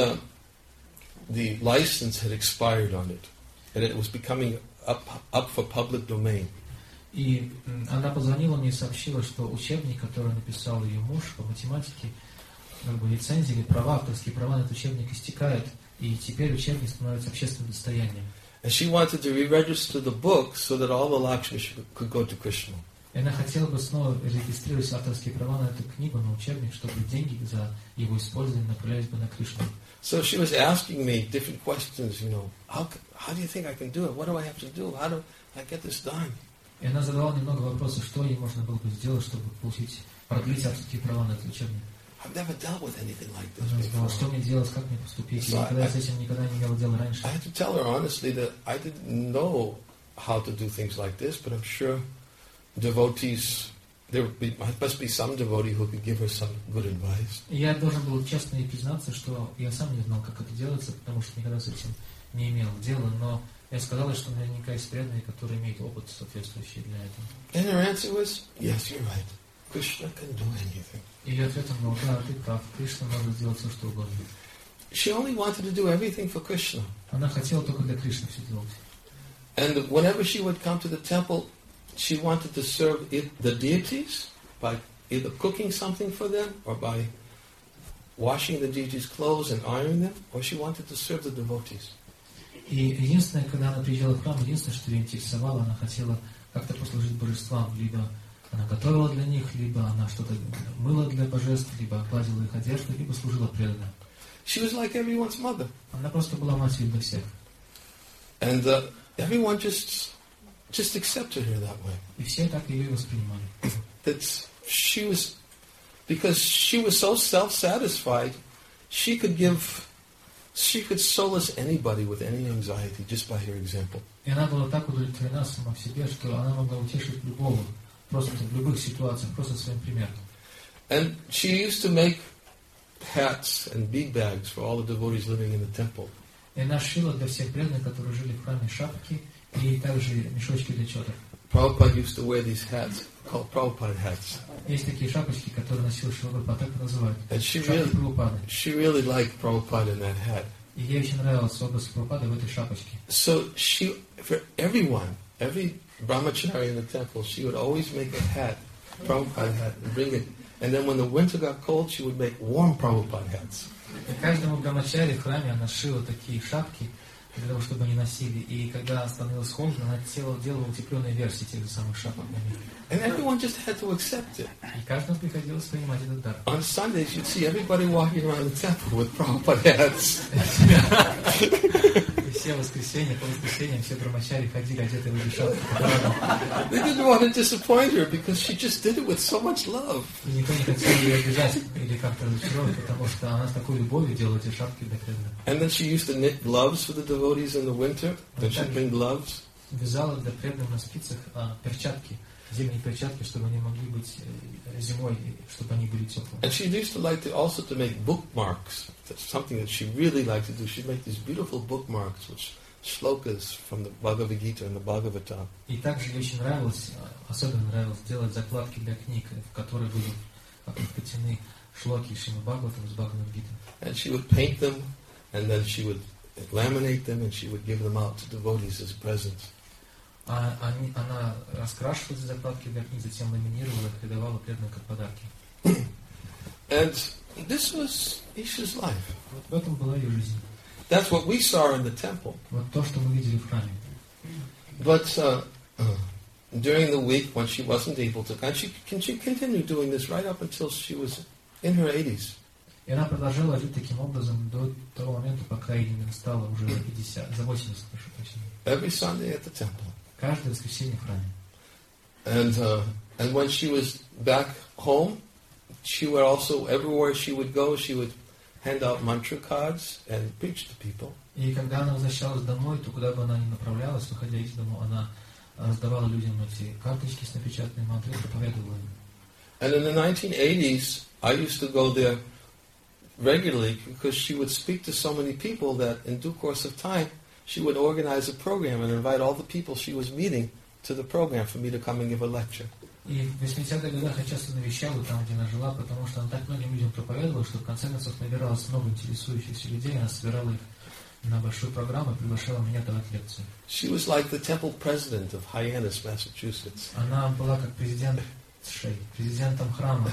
Speaker 1: the license had expired on it, and it was becoming up for public domain.
Speaker 2: И она позвонила мне и сообщила, что учебник, который написал ее муж по математике, лицензия или права, авторские права на этот учебник истекают, и теперь учебник становится общественным достоянием.
Speaker 1: And she wanted to re-register the book so that all the Lakshmi could go to Krishna.
Speaker 2: И она хотела бы снова регистрировать авторские права на эту книгу, на учебник, чтобы деньги за его использование направлялись бы на Кришну.
Speaker 1: So she was asking me different questions, how do you think I can do it? What do I have to do? How do I get this done?
Speaker 2: И она задавала мне много вопросов, что ей можно было бы сделать, чтобы продлить авторские права на этот учебник.
Speaker 1: I've never dealt with anything like this
Speaker 2: Она
Speaker 1: before.
Speaker 2: сказала, что мне делать, как мне поступить. Я никогда с этим не имела дела раньше.
Speaker 1: I had to tell her honestly that I didn't know how to do things like this, but I'm sure devotees, must be some devotee who could give her some good advice.
Speaker 2: Я должен был честно ей признаться, что я сам не знал, как это делается, потому что никогда с этим не имел дела, но я сказала, что наверняка есть преданные, которые имеют опыт соответствующий для этого.
Speaker 1: And her answer was, yes, you're right. Krishna can do anything.
Speaker 2: И ее ответом был: да, ты прав, Кришна может сделать все, что угодно.
Speaker 1: She only wanted to do everything for Krishna.
Speaker 2: Она хотела только для Кришны все делать.
Speaker 1: And whenever she would come to the temple, she wanted to serve the deities by either cooking something for them or by washing the deities' clothes and ironing them, or she wanted to serve the devotees.
Speaker 2: И единственное, когда она приезжала в храм, единственное, что ее интересовало, она хотела как-то послужить божествам. Либо она готовила для них, либо она что-то мыла для божеств, либо гладила их одежду, либо служила преданно.
Speaker 1: She was like everyone's mother.
Speaker 2: Она просто была матерью для всех.
Speaker 1: And everyone just accepted her that way.
Speaker 2: И все так ее и воспринимали.
Speaker 1: That she was, because she was so self-satisfied, she could solace anybody with any anxiety just by her example.
Speaker 2: И она была так удовлетворена сама в себе, что она могла утешить любого, просто в любых ситуациях, просто своим примером.
Speaker 1: And she used to make hats and bead bags for all the devotees living in the temple.
Speaker 2: И она шила для всех преданных, которые жили в храме, шапки и также мешочки для четок.
Speaker 1: Prabhupada used to wear these hats called Prabhupada hats.
Speaker 2: Есть такие шапочки, которые носил Шрила Прабхупада, так и называют.
Speaker 1: And she
Speaker 2: Шапки Прабхупады.
Speaker 1: really liked Prabhupada in that hat.
Speaker 2: И ей очень нравился образ Прабхупады в этой шапочке.
Speaker 1: So she, for everyone, every brahmachari in the temple, she would always make a hat, Prabhupada hat, and bring it. And then when the winter got cold, she would make warm Prabhupada hats.
Speaker 2: И каждому брамачаре в храме она шила такие шапки, для того, чтобы они носили. И когда становилось холодно, она делала утепленные версии тех же самых шапок на них.
Speaker 1: And everyone just had to accept it.
Speaker 2: И каждому приходилось принимать этот дар.
Speaker 1: On Sundays, you'd see everybody walking around the temple with Prabhupada hats.
Speaker 2: И все воскресенья, по воскресеньям все брамачари ходили одетые в эти шапки.
Speaker 1: They didn't want to disappoint her because she just did it with so much love.
Speaker 2: И никто не хотел ее обижать или как-то разочаровать, потому что она с такой любовью делала эти шапки для преданных.
Speaker 1: And then she used to knit gloves for the devotees in the winter. Then she'd bring gloves.
Speaker 2: Вязала для преданных на спицах перчатки, зимние перчатки, чтобы они могли быть зимой, чтобы они были теплые.
Speaker 1: And she used to like to also to make bookmarks. That's something that she really liked to do. She'd make these beautiful bookmarks with shlokas from the Bhagavad Gita and the Bhagavatam.
Speaker 2: И также ей очень нравилось, особенно нравилось делать закладки для книг, в которые были вплетены шлоки Шримад Бхагаватам с Бхагавад-гитой.
Speaker 1: And she would paint them, and then she would laminate them, and she would give them out to devotees as presents.
Speaker 2: Она раскрашивала эти закладки для книг, затем ламинировала их и давала преданным как подарки.
Speaker 1: And this was Isha's life.
Speaker 2: Вот в этом была ее жизнь.
Speaker 1: That's what we saw in the temple.
Speaker 2: Вот то, что мы видели в храме.
Speaker 1: But during the week when she wasn't able to, and she continued doing this right up until she was in her 80s.
Speaker 2: И она продолжала жить таким образом до того момента, пока ей не стало уже за 50, за 80, прошу прощения.
Speaker 1: Every Sunday at the temple.
Speaker 2: Каждое воскресенье в храме.
Speaker 1: And when she was back home, she would also, everywhere she would go, she would hand out mantra cards and preach to people.
Speaker 2: И когда она возвращалась домой, то куда бы она ни направлялась, выходя из дома, она раздавала людям эти карточки с напечатанной мантрой и проповедовала им.
Speaker 1: And in the 1980s, I used to go there regularly because she would speak to so many people that in due course of time, she would organize a program and invite all the people she was meeting to the program for me to come and give a lecture.
Speaker 2: И в 80-х годах я часто навещала там, где она жила, потому что она так многим людям проповедовала, что в конце концов набиралось много интересующихся людей, она собирала их на большую программу и приглашала меня давать лекции.
Speaker 1: She was like the temple president of Hyannis, Massachusetts.
Speaker 2: Она была как президентом храма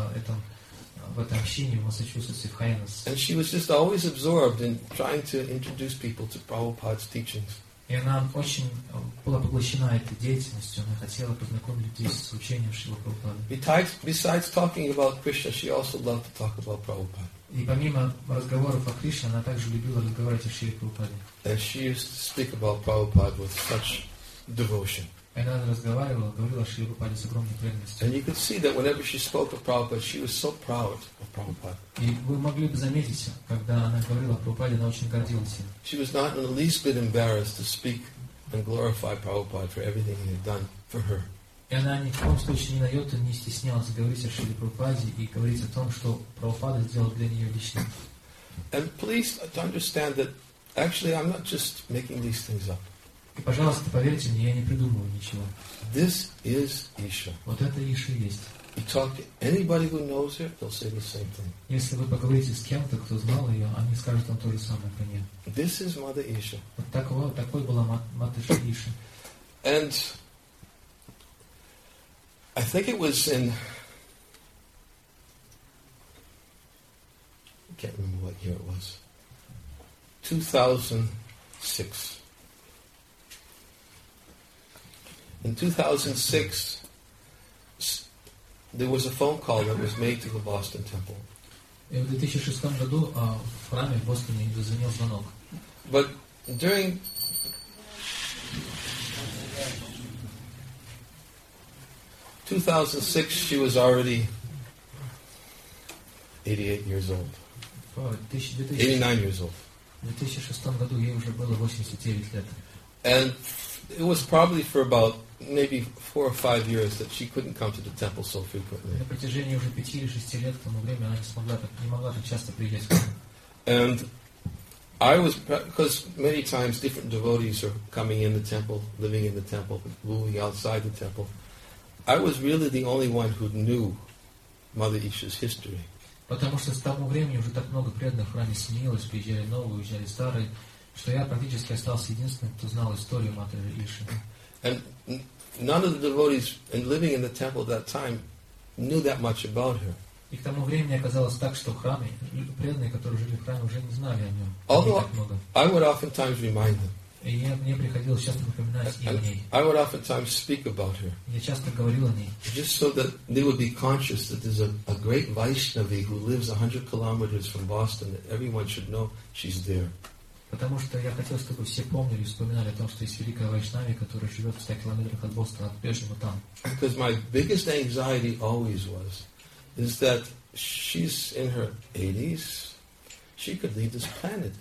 Speaker 2: в этом общине в Массачусетсе, в Хайенес.
Speaker 1: And she was just always absorbed in trying to introduce people to Prabhupada's teachings.
Speaker 2: И она очень была поглощена этой деятельностью, она хотела познакомить людей с учением Шрилы Прабхупады.
Speaker 1: Besides talking about Krishna, she also loved to talk about Prabhupada.
Speaker 2: И помимо разговоров о Кришне, она также любила разговаривать о Шриле Прабхупаде.
Speaker 1: And she used to speak about Prabhupada with such devotion.
Speaker 2: Она разговаривала, говорила о Шриле Прабхупаде с огромной преданностью.
Speaker 1: And you could see that whenever she spoke of Prabhupada, she was so proud of Prabhupada.
Speaker 2: И вы могли бы заметить, когда она говорила о Прабхупаде, она очень гордилась им.
Speaker 1: She was not in the least bit embarrassed to speak and glorify Prabhupada for everything he had done for her.
Speaker 2: И она ни в коем случае ни на йоту не стеснялась говорить о Шриле Прабхупаде и говорить о том, что Прабхупада сделал для нее лично.
Speaker 1: And please understand that actually I'm not just making these things up.
Speaker 2: И, пожалуйста, поверьте мне, я не придумываю ничего.
Speaker 1: This is Isha.
Speaker 2: Вот это Иша и есть.
Speaker 1: You talk to anybody who knows her, they'll say the same thing.
Speaker 2: Если вы поговорите с кем-то, кто знал ее, они скажут вам то же самое про нее.
Speaker 1: This is Mother Isha.
Speaker 2: Вот такой была Маташа Иша.
Speaker 1: And I think it was in, I can't remember what year it was, 2000, 2006. In 2006, there was a phone call that was made to the Boston Temple.
Speaker 2: И в 2006 году в храме в Бостоне зазвонил звонок.
Speaker 1: But during (2006), she was already 88 years old. 89 years old.
Speaker 2: В 2006 году ей уже было 89 лет.
Speaker 1: And it was probably for about maybe 4 or 5 years that she couldn't come to the temple so frequently.
Speaker 2: На протяжении уже 5 или 6 лет к тому времени она не могла так часто приезжать к нам.
Speaker 1: And I was, because many times different devotees are coming in the temple, living in the temple, moving outside the temple. I was really the only one who knew Mother Isha's history.
Speaker 2: Потому что с того времени уже так много преданных в храме сменилось, приезжали новые, уезжали старые, что я практически остался единственным, кто знал историю Матери Иши.
Speaker 1: And none of the devotees living in the temple at that time knew that much about her.
Speaker 2: И к тому времени оказалось так, что в храме, преданные, которые жили в храме, уже не знали о нем.
Speaker 1: Although I would oftentimes remind them.
Speaker 2: И мне приходилось часто напоминать и о ней.
Speaker 1: I would oftentimes speak about her.
Speaker 2: Я часто говорил о ней.
Speaker 1: Just so that they would be conscious that there's a great Vaishnavi who lives 100 kilometers from Boston, that everyone should know she's there.
Speaker 2: Потому что я хотел, чтобы все помнили и вспоминали о том, что есть великая Вайшнави, которая живет в 100 километрах от Бостона, по-прежнему там.
Speaker 1: Because my biggest anxiety always is that she's in her 80s, she could leave this planet,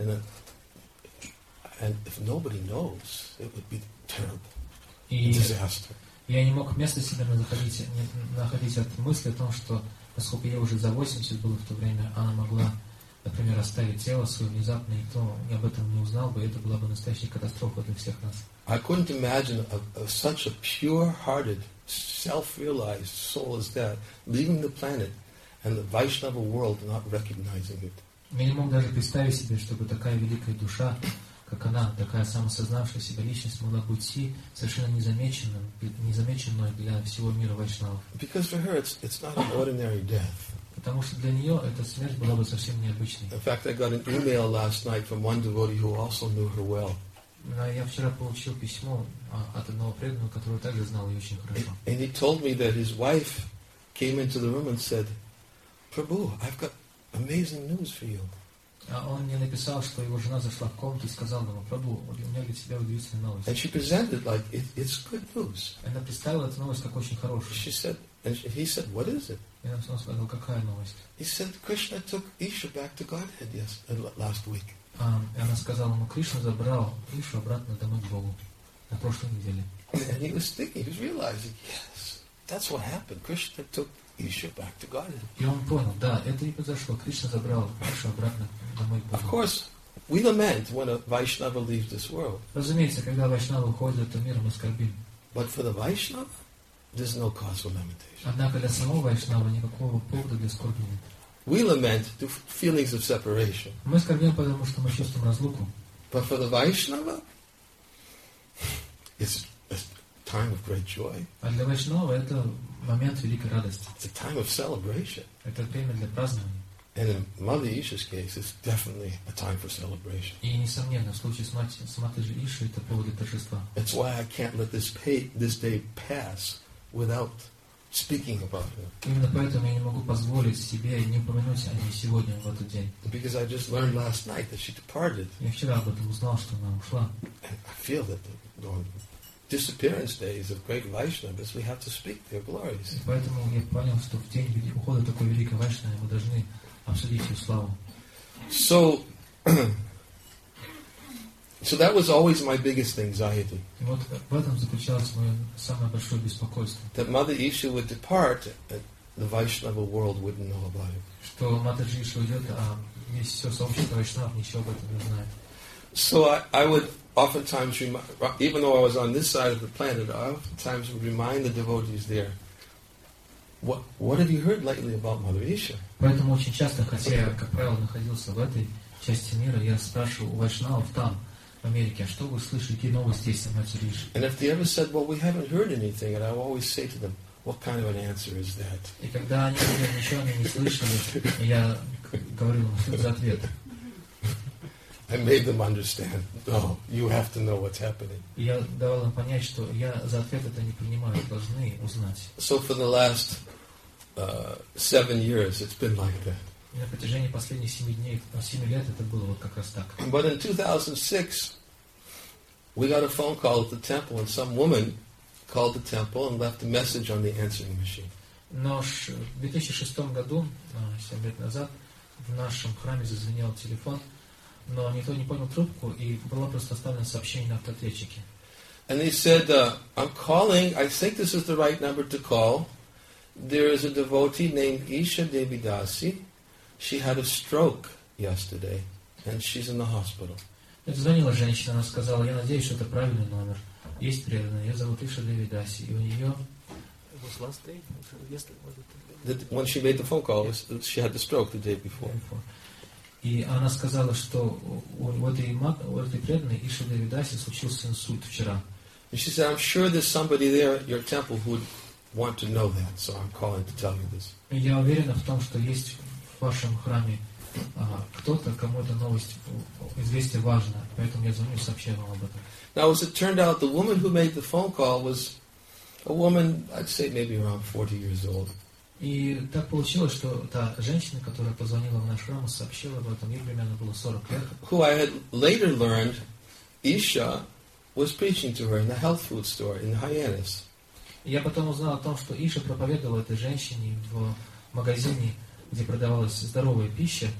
Speaker 1: and if nobody knows, it would be terrible, disaster.
Speaker 2: Я не мог места себе находить от мысли о том, что, поскольку ей уже за 80 было в то время, она могла, например, оставить тело свое внезапно, и никто об этом не узнал бы, это была бы настоящая катастрофа для всех нас.
Speaker 1: I couldn't imagine such a pure-hearted, self-realized soul as that leaving the planet and the Vaishnava world not recognizing it.
Speaker 2: Я не мог даже представить себе, чтобы такая великая душа, как она, такая самосознавшая себя личность, могла уйти совершенно незамеченной для всего мира вайшнавов.
Speaker 1: Because for her, it's not an ordinary death.
Speaker 2: Потому что для нее эта смерть была бы совсем необычной.
Speaker 1: In fact, I got an email last night from one devotee who also knew her well.
Speaker 2: Я вчера получил письмо от одного преданного, который также знал ее очень хорошо.
Speaker 1: And he told me that his wife came into the room and said, "Prabhu, I've got amazing news for you."
Speaker 2: Он мне написал, что его жена зашла в комнату и сказала ему: "Прабху, у меня для тебя удивительная новость."
Speaker 1: And she presented like it's good news.
Speaker 2: Она представила эту новость как очень хорошую.
Speaker 1: She said, and he said, "What is it?"
Speaker 2: И он сказал: "Какая новость?"
Speaker 1: He said, "Krishna took Isha back to Godhead last week."
Speaker 2: И она сказала ему: "Кришна забрал Ишу обратно домой к Богу на прошлой неделе."
Speaker 1: And he was thinking, he was realizing, yes, that's what happened. Krishna took Isha back to Godhead.
Speaker 2: И он понял, да, это и произошло. Кришна забрал Ишу обратно домой к Богу.
Speaker 1: Of course, we lament when a Vaishnava leaves this world.
Speaker 2: Разумеется, когда Вайшнава уходит от этого мира, мы скорбим.
Speaker 1: But for the Vaishnava, there's no cause for lamentation.
Speaker 2: Однако для самого Вайшнава никакого повода для скорби нет.
Speaker 1: We lament the feelings of separation.
Speaker 2: Мы скорбим, потому что мы чувствуем разлуку.
Speaker 1: But for the Vaishnava, it's a time of great joy.
Speaker 2: А для Вайшнава это момент великой радости.
Speaker 1: It's a time of celebration.
Speaker 2: Это время для празднования.
Speaker 1: And in Mother Isha's case, it's definitely a time for celebration.
Speaker 2: И несомненно, в случае с Матерью Ишей это повод для торжества.
Speaker 1: That's why I can't let this day pass without speaking about her.
Speaker 2: Именно поэтому я не могу позволить себе не упомянуть о ней сегодня, в этот день.
Speaker 1: Because I just learned last night that she departed.
Speaker 2: Я вчера об этом узнал, что она ушла.
Speaker 1: And I feel that on disappearance days of great Vaishnavas, we have to speak their glories.
Speaker 2: И поэтому я понял, что в день ухода такой великой Вайшнавы мы должны обсудить ее славу.
Speaker 1: So that was always my biggest anxiety.
Speaker 2: И вот в этом заключалось мое самое большое беспокойство.
Speaker 1: That Mother Isha would depart, and the Vaishnava world wouldn't know about it.
Speaker 2: Что Матерь Иша уйдет, а весь все сообщество Вайшнавов ничего об этом не знает.
Speaker 1: So I would oftentimes, even though I was on this side of the planet, I oftentimes would remind the devotees there, what have you heard lately about Mother Isha?
Speaker 2: Поэтому очень часто, хотя я, как правило, находился в этой части мира, я спрашивал у Вайшнавов там, в Америке, а что вы слышали, какие новости есть о Матери Ише?
Speaker 1: And if they ever said, well, we haven't heard anything, and I will always say to them, what kind of an answer is that?
Speaker 2: И когда они ничего не слышали, я говорил, что это за ответ.
Speaker 1: I made them understand, no, you have to know what's happening.
Speaker 2: И я давал им понять, что я за ответ это не принимаю, должны узнать.
Speaker 1: So for the last 7 years, it's been like that.
Speaker 2: И на протяжении последних 7 лет это было вот как раз так.
Speaker 1: But in 2006, we got a phone call at the temple, and some woman called the temple and left a message on the answering machine.
Speaker 2: Но в 2006 году, 7 лет назад, в нашем храме зазвенел телефон, но никто не понял трубку, и было просто оставлено сообщение на автоответчике.
Speaker 1: And they said, I'm calling, I think this is the right number to call. There is a devotee named Isha Devidasi. She had a stroke yesterday, and she's in the hospital.
Speaker 2: Это звонила женщина, она сказала, я надеюсь, что это правильный номер. Есть преданная, ее зовут Иша Девидаси, и у нее...
Speaker 1: When she made the phone call, she had the stroke the day before.
Speaker 2: И она сказала, что у этой преданной Иша Девидаси случился инсульт вчера.
Speaker 1: And she said, I'm sure there's somebody there at your temple who would want to know that, so I'm calling to tell you this.
Speaker 2: И я уверена в том, что есть в вашем храме кто-то, кому эта новость, известие важно, поэтому я звоню и сообщаю вам об этом.
Speaker 1: Now, as it turned out, the woman who made the phone call was a woman, I'd say maybe around 40 years old.
Speaker 2: И так получилось, что та женщина, которая позвонила в наш храм и сообщила об этом, ей примерно было 40 лет.
Speaker 1: Who I had later learned, Isha was preaching to her in the health food store in Hyannis.
Speaker 2: И я потом узнал о том, что Иша проповедовала этой женщине в магазине, где продавалась здоровая пища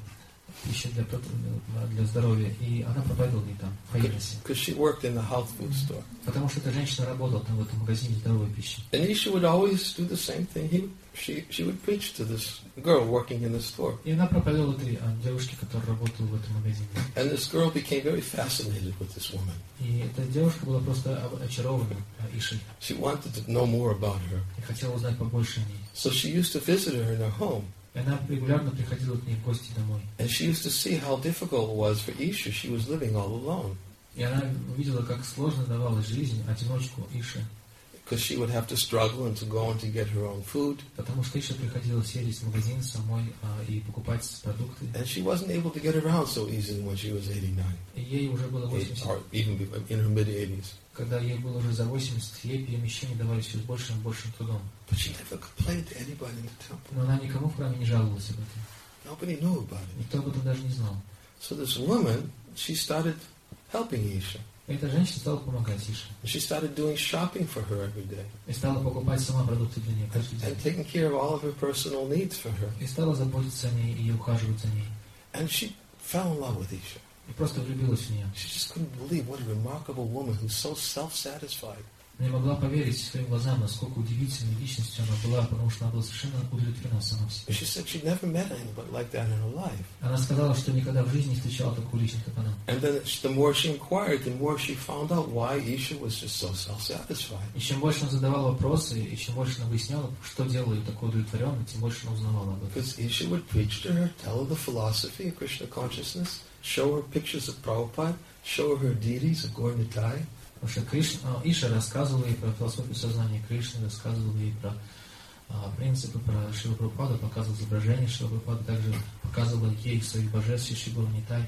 Speaker 2: для здоровья, и она проповедовала ей там, в Хайерисе.
Speaker 1: Because she worked in the health food store.
Speaker 2: Потому что эта женщина работала там в этом магазине здоровой пищи.
Speaker 1: And Isha would always do the same thing. She would preach to this girl working in the store.
Speaker 2: И она проповедовала этой девушке, которая работала в этом магазине.
Speaker 1: And this girl became very fascinated with this woman.
Speaker 2: И эта девушка была просто очарована Ишей.
Speaker 1: She wanted to know more about her.
Speaker 2: И хотела узнать побольше о ней.
Speaker 1: So she used to visit her in her home.
Speaker 2: И она регулярно приходила к ней в гости домой.
Speaker 1: And she used to see how difficult it was for Isha. She was living all alone.
Speaker 2: И она увидела, как сложно давалась жизнь одиночку Ише.
Speaker 1: Because she would have to struggle and to go and to get her own food.
Speaker 2: Потому что Иша приходила сесть в магазин самой и покупать продукты.
Speaker 1: And she wasn't able to get around so easily when she was 89.
Speaker 2: И ей уже было 80.
Speaker 1: Or even in her mid-80s.
Speaker 2: Когда ей было уже за 80, ей перемещения давались все с большим и большим трудом.
Speaker 1: But she never complained to anybody in the temple.
Speaker 2: Но она никому в храме не жаловалась об этом.
Speaker 1: Nobody knew about it.
Speaker 2: Никто об этом даже не знал.
Speaker 1: So this woman, she started helping Isha.
Speaker 2: И эта женщина стала помогать Ише.
Speaker 1: She started doing shopping for her every day.
Speaker 2: И стала покупать сама продукты для нее каждый день.
Speaker 1: And taking care of all of her personal needs for her.
Speaker 2: И стала заботиться о ней и ухаживать за ней.
Speaker 1: And she fell in love with Isha.
Speaker 2: И просто влюбилась в нее.
Speaker 1: She just couldn't believe what a remarkable woman who's so self-satisfied.
Speaker 2: Не могла поверить своим глазам, насколько удивительной личностью она была, потому что она была совершенно удовлетворена сама в себе.
Speaker 1: She said she'd never met anybody like that in her life.
Speaker 2: Она сказала, что никогда в жизни не встречала такую личность, как она.
Speaker 1: And then the more she inquired, the more she found out why Isha was just so self-satisfied.
Speaker 2: И чем больше она задавала вопросы, и чем больше она выясняла, что делает такой удовлетворенной, тем больше она узнавала об этом.
Speaker 1: Because Isha would preach to her, tell her the philosophy of Krishna consciousness, show her pictures of Prabhupada, show her deities of Gaur Nitai.
Speaker 2: Потому что Иша рассказывала ей про философию сознания Кришны, рассказывала ей про принципы, про Шрила Прабхупаду, показывала изображение Шрила Прабхупады, также показывала ей своих божеств Шри Гуру Нитай.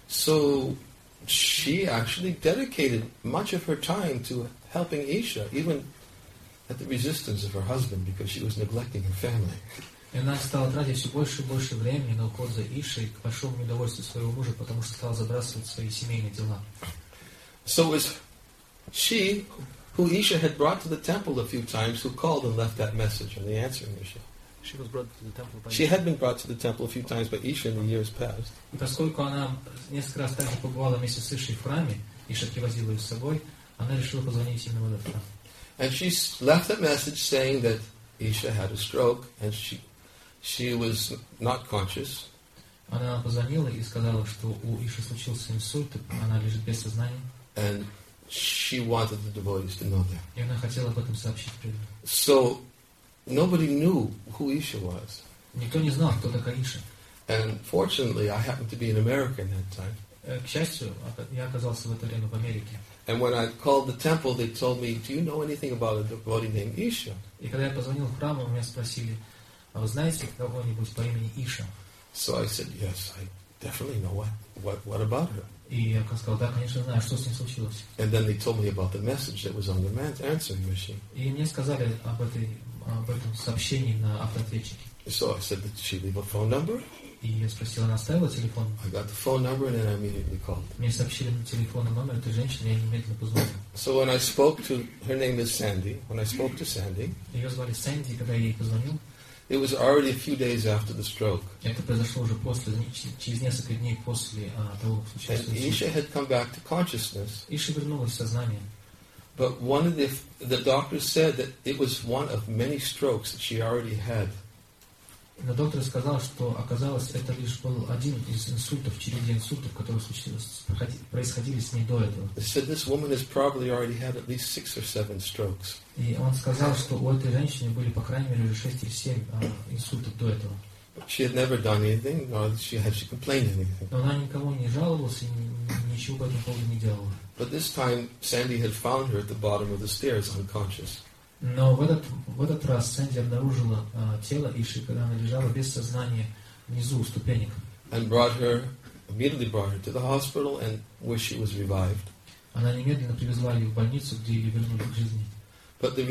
Speaker 1: So she actually dedicated much of her time to helping Isha, even at the resistance of her husband, because she was neglecting her family.
Speaker 2: И она стала тратить все больше и больше времени на уход за Ишей к большому недовольству своего мужа, потому что стала забрасывать свои семейные дела.
Speaker 1: So it was she, who Isha had brought to the temple a few times, who called and left that message on the answering machine.
Speaker 2: She was brought to the temple by
Speaker 1: She had been brought to the temple a few times by Isha in the years past.
Speaker 2: И поскольку она несколько раз также побывала вместе с Ишей в храме, Иша привозила ее с собой, она решила позвонить именно в этот храм.
Speaker 1: And she left a message saying that Isha had a stroke and she was not conscious.
Speaker 2: Она позвонила и сказала, что у Иши случился инсульт, она лежит без сознания.
Speaker 1: And she wanted the devotees to know that.
Speaker 2: И она хотела об этом сообщить преданным.
Speaker 1: So nobody knew who Isha was.
Speaker 2: Никто не знал, кто такая Иша.
Speaker 1: And fortunately, I happened to be in America at that time.
Speaker 2: К счастью, я оказался в это время в Америке.
Speaker 1: And when I called the temple, they told me, do you know anything about a devotee named Isha?
Speaker 2: И когда я позвонил в храм, меня спросили, а вы знаете кого-нибудь по имени Иша?
Speaker 1: So I said, yes, I definitely know what about her.
Speaker 2: И я сказал, да, конечно, знаю, что с ним случилось.
Speaker 1: And then they told me about the message that was on the answering machine.
Speaker 2: И мне сказали об этом сообщении на автоответчике.
Speaker 1: So I said, did she leave a phone number?
Speaker 2: И я спросил, она оставила телефон?
Speaker 1: I got the phone number and then I immediately called.
Speaker 2: Мне сообщили на телефонный номер этой женщины, я немедленно позвонил.
Speaker 1: So when I spoke to, her name is Sandy, when I spoke to Sandy,
Speaker 2: Ее звали Сэнди, когда я ей позвонил,
Speaker 1: it was already a few days after the stroke.
Speaker 2: это произошло уже через несколько дней после того, что
Speaker 1: And
Speaker 2: случилось.
Speaker 1: Isha had come back to consciousness.
Speaker 2: Иша вернулась в сознание.
Speaker 1: But one of the doctors said that it was one of many strokes that she already had.
Speaker 2: Но доктор сказал, что оказалось, это лишь был один из инсультов, в череде инсультов, которые происходили с ней до этого.
Speaker 1: They said this woman has probably already had at least 6 or 7 strokes.
Speaker 2: И он сказал, что у этой женщины были, по крайней мере, уже 6 или 7 инсультов до этого.
Speaker 1: She had never done anything, nor had she complained anything.
Speaker 2: Но она никому не жаловалась и ничего по этому поводу не делала.
Speaker 1: But this time, Sandy had found her at the bottom of the stairs, unconscious.
Speaker 2: Но в этот раз Сэнди обнаружила тело Иши, когда она лежала без сознания внизу у ступенек.
Speaker 1: And immediately brought her to the hospital, and where she was revived.
Speaker 2: Она немедленно привезла ее в больницу, где ее вернули к жизни.
Speaker 1: But the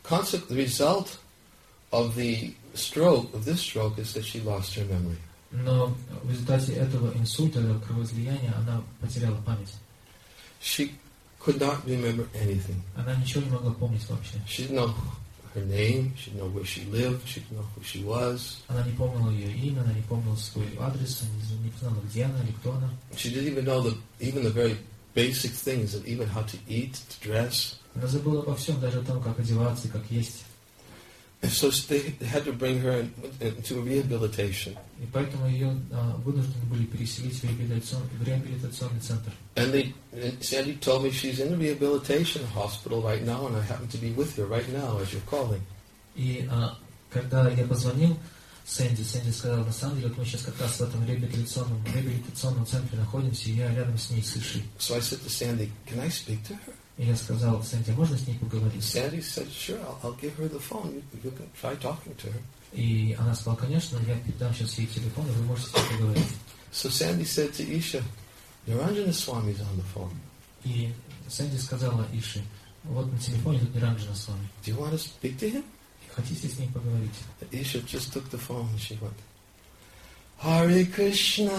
Speaker 1: result of this stroke, is that she lost her memory.
Speaker 2: Но в результате этого инсульта, этого кровоизлияния, она потеряла память.
Speaker 1: She could not remember anything.
Speaker 2: Она ничего не могла помнить вообще.
Speaker 1: She didn't know her name, she didn't know where she lived, she didn't know who she was.
Speaker 2: Она не помнила ее имя, она не помнила свой адрес, она не знала, где она или кто она.
Speaker 1: She didn't even know even the very basic things, of even how to eat, to dress.
Speaker 2: Она забыла обо всем, даже о том, как одеваться и как есть.
Speaker 1: And so they had to bring her into rehabilitation.
Speaker 2: И поэтому ее вынуждены были переселить в реабилитационный центр.
Speaker 1: And Sandy told me she's in the rehabilitation hospital right now, and I happen to be with her right now as you're calling.
Speaker 2: И когда я позвонил Сэнди сказала, на самом деле, мы сейчас как раз в этом реабилитационном центре находимся, и я рядом с ней с Ишей.
Speaker 1: So I said to Sandy, can I speak to her?
Speaker 2: И я сказал, Сэнди, можно с ней поговорить?
Speaker 1: Sandy said, sure, I'll give her the phone. You can try talking to her.
Speaker 2: И она сказала, конечно, я передам сейчас ей телефон, и вы можете с ней поговорить.
Speaker 1: So Sandy said to Isha, Niranjana Swami's on the phone.
Speaker 2: И Сэнди сказала Ише, вот на телефоне тут Ниранджана Свами.
Speaker 1: Do you want to speak to him?
Speaker 2: Хотите с ней поговорить?
Speaker 1: Isha just took the phone and she went, Hare Krishna,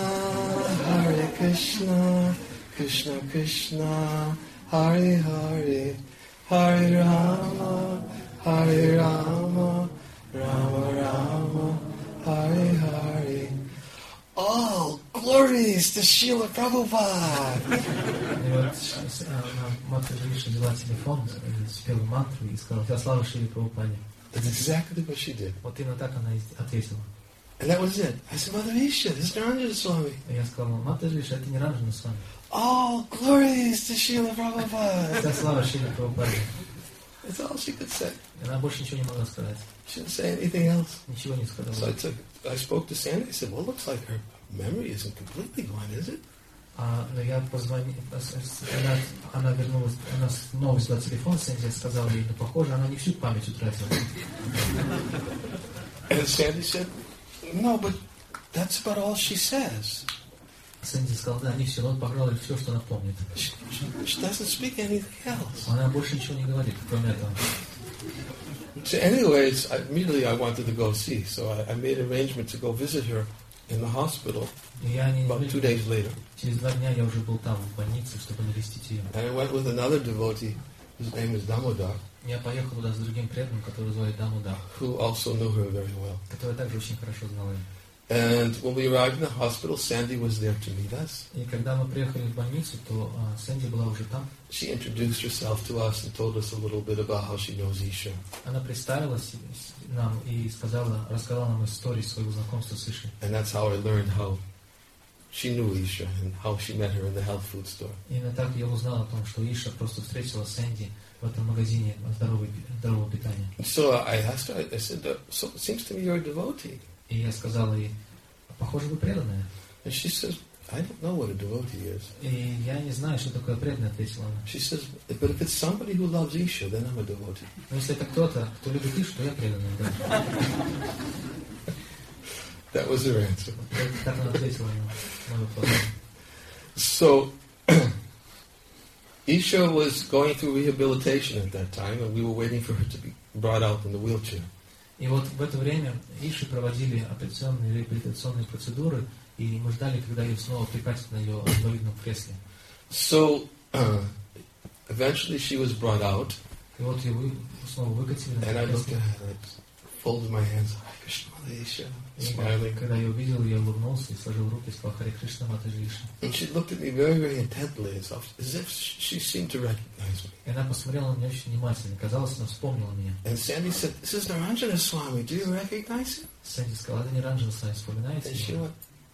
Speaker 1: Krishna Krishna, Hare Hare, Hare Rama, Rama Rama, Hare Hare. All glories to Srila Prabhupada.
Speaker 2: И вот Матха Иша взяла телефон, спела мантру и сказала, вся слава Шриле Прабхупаде.
Speaker 1: That's exactly what she did.
Speaker 2: Вот именно так она и ответила.
Speaker 1: And that was it. I said, Mother Isha, this is Niranjana Swami.
Speaker 2: И я сказал, Матха Иша, это Ниранджана Свами.
Speaker 1: All glories to Srila Prabhupada.
Speaker 2: Вся слава Шриле Прабхупаде.
Speaker 1: That's all she could say.
Speaker 2: Она больше ничего не могла сказать.
Speaker 1: She didn't say anything else.
Speaker 2: Ничего не сказала.
Speaker 1: So I spoke to Sandy. I said, well, it looks like her memory isn't completely gone, is it?
Speaker 2: Но я позвонил, она вернулась, она снова взяла телефон, Сэнди сказала ей, похоже, она не всю память утратила.
Speaker 1: And Sandy said, no, but that's about all she says.
Speaker 2: Сэнди сказала, да, не все, но погнала все, что она помнит.
Speaker 1: She doesn't speak anything else.
Speaker 2: Она больше ничего не говорит, кроме этого.
Speaker 1: So anyways, immediately I wanted to go see, so I made an arrangement to go visit her in the hospital about 2 days later.
Speaker 2: Через 2 дня я уже был там, в больнице, чтобы навестить ее.
Speaker 1: And I went with another devotee, whose name is Damodar.
Speaker 2: Я поехал туда с другим преданным, которого звали Дамодар,
Speaker 1: who also knew her very well.
Speaker 2: который также очень хорошо знал ее.
Speaker 1: And when we arrived in the hospital, Sandy was there to meet us.
Speaker 2: И когда мы приехали в больницу, то Сэнди была уже там.
Speaker 1: She introduced herself to us and told us a little bit about how she knows Isha.
Speaker 2: Она представилась нам и рассказала нам историю своего знакомства с Ишей.
Speaker 1: And that's how I learned how she knew Isha and how she met her in the health food store.
Speaker 2: Именно так я узнал о том, что Иша просто встретила Сэнди в этом магазине здорового питания.
Speaker 1: So I asked her, I said, so it seems to me you're a devotee.
Speaker 2: И я сказал ей, похоже, вы преданная.
Speaker 1: And she says, I don't know what a devotee is.
Speaker 2: И я не знаю, что такое преданная, ответила она.
Speaker 1: She says, but if it's somebody who loves Isha, then I'm a devotee.
Speaker 2: Но если это кто-то, кто любит Ишу, то я преданная, да.
Speaker 1: That was her answer.
Speaker 2: Так она ответила на мой вопрос.
Speaker 1: So, Isha was going through rehabilitation at that time, and we were waiting for her to be brought out in the wheelchair.
Speaker 2: И вот в это время Иши проводили операционные реабилитационные процедуры, и мы ждали, когда ее снова прикатят на ее инвалидном кресле.
Speaker 1: So, eventually she was brought out,
Speaker 2: И вот ее снова выкатили на
Speaker 1: and I looked
Speaker 2: кресле.
Speaker 1: at her, I folded my hands, Hare Krishna, Mother Isha, smiling.
Speaker 2: Когда я увидел, я улыбнулся и сложил руки и сказал: Харе Кришна, Мата Иша.
Speaker 1: And she looked at me very, very intently, as if she seemed to recognize me.
Speaker 2: И она посмотрела на меня очень внимательно. Казалось, она вспомнила меня.
Speaker 1: And Sandy said, "This is Naranjana Swami, do you recognize him?"
Speaker 2: Сэнди сказала: это не Ранджана Свами, вспоминаете
Speaker 1: And she
Speaker 2: меня?
Speaker 1: went,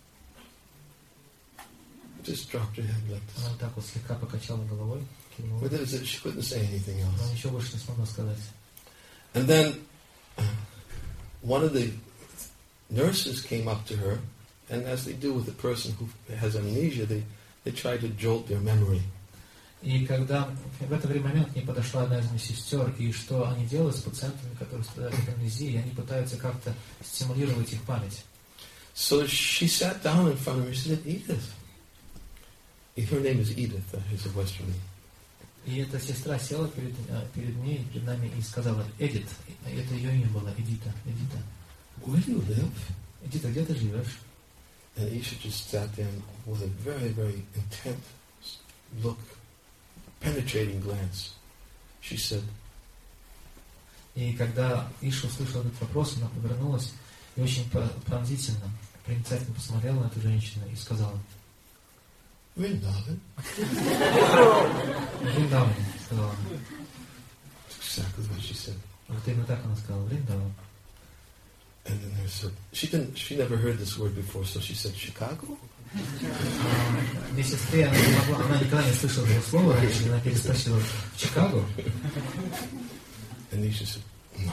Speaker 1: just dropped her head like
Speaker 2: Она
Speaker 1: this.
Speaker 2: вот так вот слегка покачала головой, кивнула.
Speaker 1: But she couldn't say anything
Speaker 2: Но
Speaker 1: else.
Speaker 2: ничего больше не смогла сказать.
Speaker 1: And then one of the nurses came up to her, and as they do with a person who has amnesia, they try to jolt their memory.
Speaker 2: И когда в это время к ней подошла одна из медсестер, и что они делают с пациентами, которые страдают от амнезии, они пытаются как-то стимулировать их память.
Speaker 1: So she sat down in front of me and said, "Edith." Her name is Edith, is a Western name.
Speaker 2: И эта сестра села перед нами и сказала: Эдит, это ее имя было, Эдита.
Speaker 1: "Where do you live?"
Speaker 2: Эдита, где ты живешь?
Speaker 1: And Isha just sat there with a very, very intent look, penetrating glance. She said,
Speaker 2: И когда Иша услышала этот вопрос, она повернулась и очень пронзительно, проницательно посмотрела на эту женщину и сказала:
Speaker 1: "Vrindavan."
Speaker 2: Вриндаван, сказала она.
Speaker 1: That's exactly what she said.
Speaker 2: Вот именно так она сказала, Вриндаван.
Speaker 1: And then there said, she never heard this word before, so she said, "Chicago?"
Speaker 2: Медсестре она никогда не слышала этого слова раньше, она переспросила: в Чикаго?
Speaker 1: And Isha said, "No.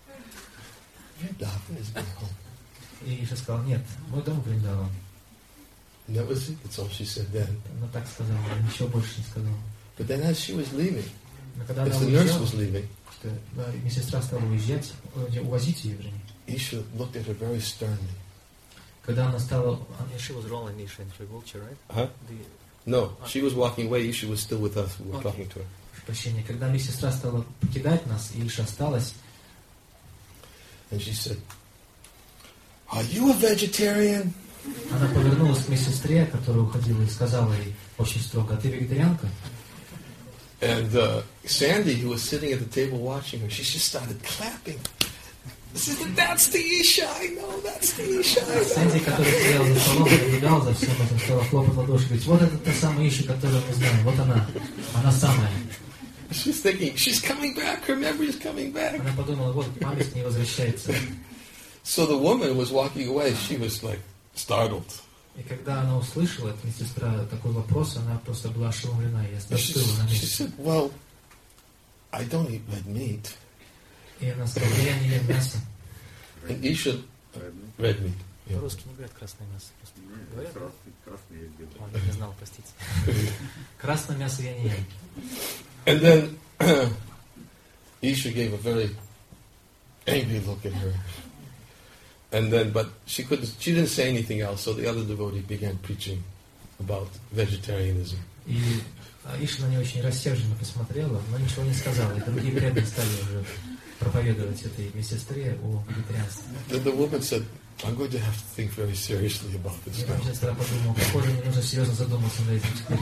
Speaker 1: Vrindavan is my home."
Speaker 2: И Иша сказала: нет, мой дом Вриндаван.
Speaker 1: And that was it. That's all she said then.
Speaker 2: Она так сказала, ничего больше не сказала.
Speaker 1: But then as she was leaving,
Speaker 2: Но когда
Speaker 1: as
Speaker 2: она
Speaker 1: the nurse
Speaker 2: уезжала,
Speaker 1: was leaving,
Speaker 2: медсестра стала уезжать, увозить ее, вернее.
Speaker 1: Isha looked at her very sternly.
Speaker 2: Когда она стала...
Speaker 3: She was rolling Isha into a wheelchair, right?
Speaker 1: Huh? No, she was walking away. Isha was still with us. We were talking to her.
Speaker 2: Прощение. Когда медсестра стала покидать нас, и Иша осталась,
Speaker 1: And she said, "Are you a vegetarian?"
Speaker 2: она повернулась к медсестре, которая уходила, и сказала ей очень строго: а ты вегетарианка?
Speaker 1: And Sandy, who was sitting at the table watching her, she just started clapping. She said, "That's the Isha, I know, that's the Isha, I know."
Speaker 2: Сэнди, который стоял за столом, наблюдал за всем этим, стала хлопать в ладоши, говорит: вот это та самая Иша, которую мы знаем, вот она самая.
Speaker 1: She's thinking, she's coming back, her memory is coming back.
Speaker 2: Она подумала: вот память не возвращается.
Speaker 1: So the woman was walking away, she was like startled.
Speaker 2: И когда она услышала от медсестра такой вопрос, она просто была ошеломлена, и застыла на
Speaker 1: She
Speaker 2: месте.
Speaker 1: said, "Well, I don't eat red meat."
Speaker 2: И она сказала: я не ем мясо.
Speaker 1: And Isha, red meat. Yeah.
Speaker 3: По-русски не говорят красное мясо. Просто говорят?
Speaker 4: Красный я ем.
Speaker 3: Ладно, не знал, простите.
Speaker 2: Красное мясо я не ем.
Speaker 1: And then Isha gave a very angry look at her. And then, but she didn't say anything else, so the other devotee began preaching about vegetarianism.
Speaker 2: И Иша на нее очень рассерженно посмотрела, но ничего не сказала. И другие преданные стали уже проповедовать этой медсестре о вегетарианстве.
Speaker 1: Then the woman said, "I'm going to have to think very seriously about this
Speaker 2: И
Speaker 1: now."
Speaker 2: медсестра подумала: похоже, мне нужно серьезно задуматься над этим теперь.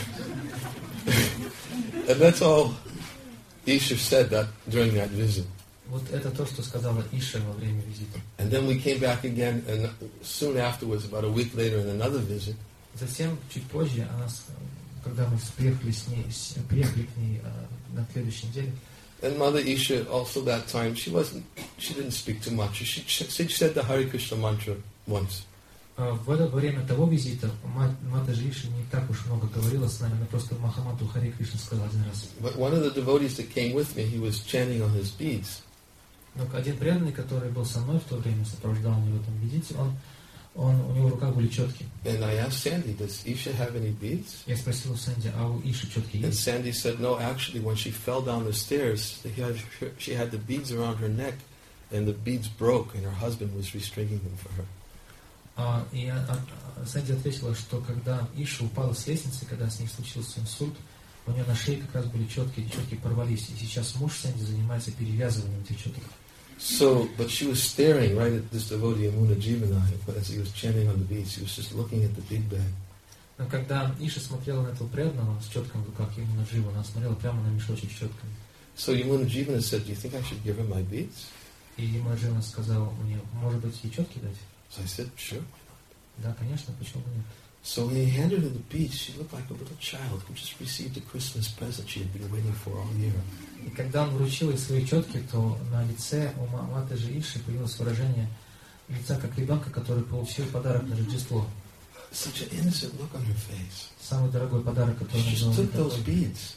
Speaker 1: And that's all Isha said that during that visit.
Speaker 2: Вот это то, что сказала Иша во время визита.
Speaker 1: And then we came back again, and soon afterwards, about a week later, in another visit,
Speaker 2: Затем, чуть позже, когда мы приехали к ней на следующей неделе,
Speaker 1: and Mother Isha also that time, she didn't speak too much. She said the Hare Krishna mantra once.
Speaker 2: в это время того визита Матаджи Иша не так уж много говорила с нами, она просто Махаманту Харе Кришна сказала один раз.
Speaker 1: But one of the devotees that came with me, he was chanting on his beads.
Speaker 2: Но один преданный, который был со мной в то время, сопровождал меня в этом визите, у него в руках были четки.
Speaker 1: And I asked Sandy, "Does Isha have any beads?"
Speaker 2: Я спросил у Сэнди: а у Иши четки
Speaker 1: And
Speaker 2: есть?
Speaker 1: Sandy said, "No, actually, when she fell down the stairs, she had the beads around her neck, and the beads broke, and her husband was restraining them for her."
Speaker 2: Сэнди ответила, что когда Иша упала с лестницы, когда с ней случился инсульт, у нее на шее как раз были четки, четки порвались. И сейчас муж Сэнди занимается перевязыванием этих четок.
Speaker 1: So, but she was staring right at this devotee, Amuna Jivanai, as he was chanting on the beach. She was just looking at the big bag.
Speaker 2: Но когда Иша смотрела на этого преданного с четками в руках, Ямуна Джива, она смотрела прямо на мешочек с четками.
Speaker 1: So Yamuna Jivana said, "Do you think I should give her my beads?"
Speaker 2: И Ямуна Джива сказала мне, может быть, ей четки дать?
Speaker 1: So I said, "Sure."
Speaker 2: Да, конечно, почему бы нет?
Speaker 1: So when he handed her the beads, she looked like a little child who just received a Christmas present she had been waiting for all year.
Speaker 2: И когда он вручил ей свои четки, то на лице у Матаджи Иши появилось выражение лица как ребенка, который получил подарок на Рождество.
Speaker 1: Such an innocent look on her face.
Speaker 2: Самый дорогой подарок, который
Speaker 1: She
Speaker 2: он
Speaker 1: just
Speaker 2: дал.
Speaker 1: took those beads.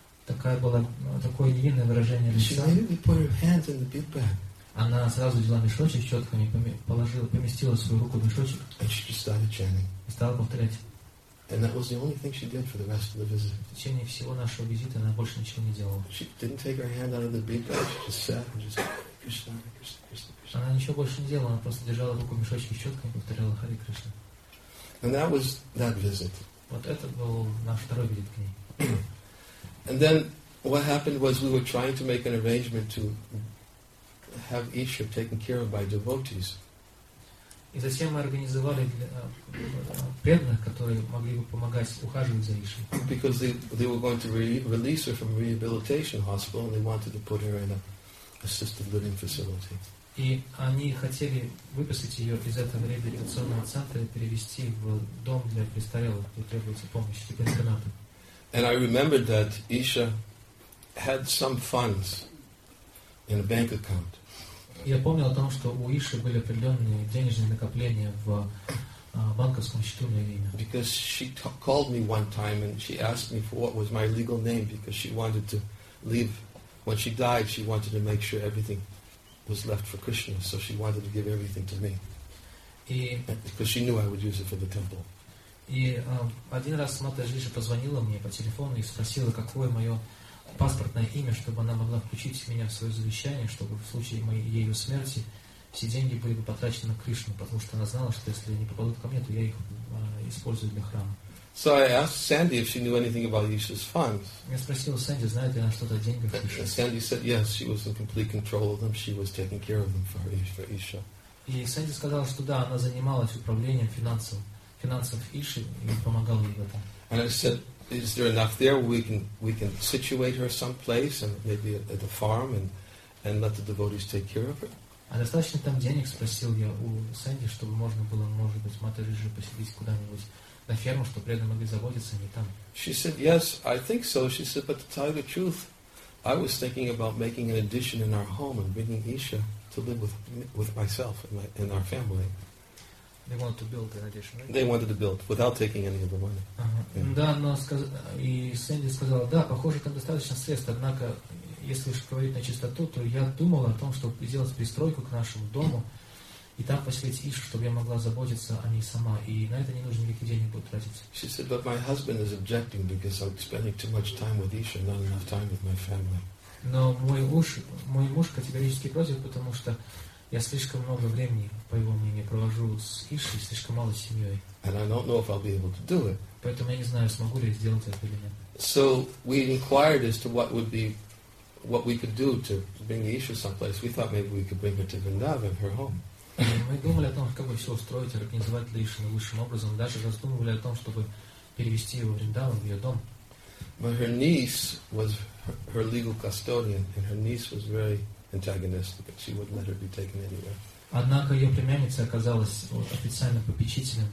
Speaker 2: Такое невинное выражение
Speaker 1: She
Speaker 2: лица.
Speaker 1: immediately put her hands in the big bag.
Speaker 2: Она сразу взяла мешочек с четками, поместила свою руку в мешочек
Speaker 1: And she just started chanting.
Speaker 2: и стала повторять.
Speaker 1: And that was the only thing she did for the rest of the visit.
Speaker 2: В течение всего нашего визита она больше ничего не делала.
Speaker 1: She didn't take her hand out of the big bag. She just sat and just Krishna, Krishna, Krishna, Krishna.
Speaker 2: Она ничего больше не делала, она просто держала руку в мешочке с четками и повторяла Хари Кришна.
Speaker 1: And that was that visit.
Speaker 2: Вот это был наш второй визит к ней.
Speaker 1: And then what happened was we were trying to make an arrangement to have Isha taken care of by devotees.
Speaker 2: И затем мы организовали для преданных, которые могли бы помогать ухаживать за Ишей.
Speaker 1: Because they were going to release her from a rehabilitation hospital and they wanted to put her in an assisted living facility.
Speaker 2: И они хотели выписать ее из этого реабилитационного центра и перевести в дом для престарелых, где требуется помощь, типа интерната.
Speaker 1: And I remembered that Isha had some funds in a bank account.
Speaker 2: Я помнил о том, что у Иши были определенные денежные накопления в банковском счету на ее имя.
Speaker 1: Because she called me one time and she asked me for what was my legal name because she wanted to leave. When she died, she wanted to make sure everything was left for Krishna, so she wanted to give everything to me. Because she knew I would use it for the temple.
Speaker 2: И один раз Матаджи Иши позвонила мне по телефону и спросила, какое мое паспортное имя, чтобы она могла включить меня в свое завещание, чтобы в случае ее смерти все деньги были бы потрачены на Кришну, потому что она знала, что если они попадут ко мне, то я их использую для храма.
Speaker 1: So I asked Sandy if she knew anything about Isha's funds.
Speaker 2: Я спросил Сэнди, знает ли она что-то о деньгах Иши.
Speaker 1: Sandy said yes, she was in complete control of them. She was taking care of them for Isha.
Speaker 2: И Сэнди сказала, что да, она занималась управлением финансов Иши и помогала ей в этом.
Speaker 1: And I said, is there enough there we can situate her someplace and maybe at a farm and let the devotees take care of her?
Speaker 2: А достаточно там денег, спросил я у Сэнди, чтобы можно было, может быть, Матаджи Иши поселить куда-нибудь на ферму, чтобы преданные могли заботиться не там.
Speaker 1: She said, yes, I think so. She said, but to tell you the truth, I was thinking about making an addition in our home and bringing Isha to live with myself and our family.
Speaker 3: They want to build an addition, right?
Speaker 1: They wanted to build without taking any of the money.
Speaker 2: Yeah. Да, но и Сэнди сказала, да, похоже, там достаточно средств, однако, если уж говорить на чистоту, то я думала о том, чтобы сделать пристройку к нашему дому и там поселить Ишу, чтобы я могла заботиться о ней сама, и на это не нужно никаких денег будет тратиться.
Speaker 1: She said, but my husband is objecting because I'm spending too much time with Isha, not enough time with my family.
Speaker 2: Но мой муж категорически против, потому что я слишком много времени, по его мнению, провожу с Ишей, слишком мало с семьей.
Speaker 1: And I don't know if I'll be able to do it.
Speaker 2: Поэтому я не знаю, смогу ли я сделать это или нет.
Speaker 1: So we inquired as to what we could do to bring Isha someplace. We thought maybe we could bring her to Vrindavan, her home.
Speaker 2: И мы думали о том, как бы все устроить, организовать для Иши наилучшим образом. Даже раздумывали о том, чтобы перевести его в Вриндаван, в ее дом.
Speaker 1: But her niece was her legal custodian, and her niece was very antagonistic, and she wouldn't let her be taken anywhere.
Speaker 2: Однако ее племянница оказалась официальным попечителем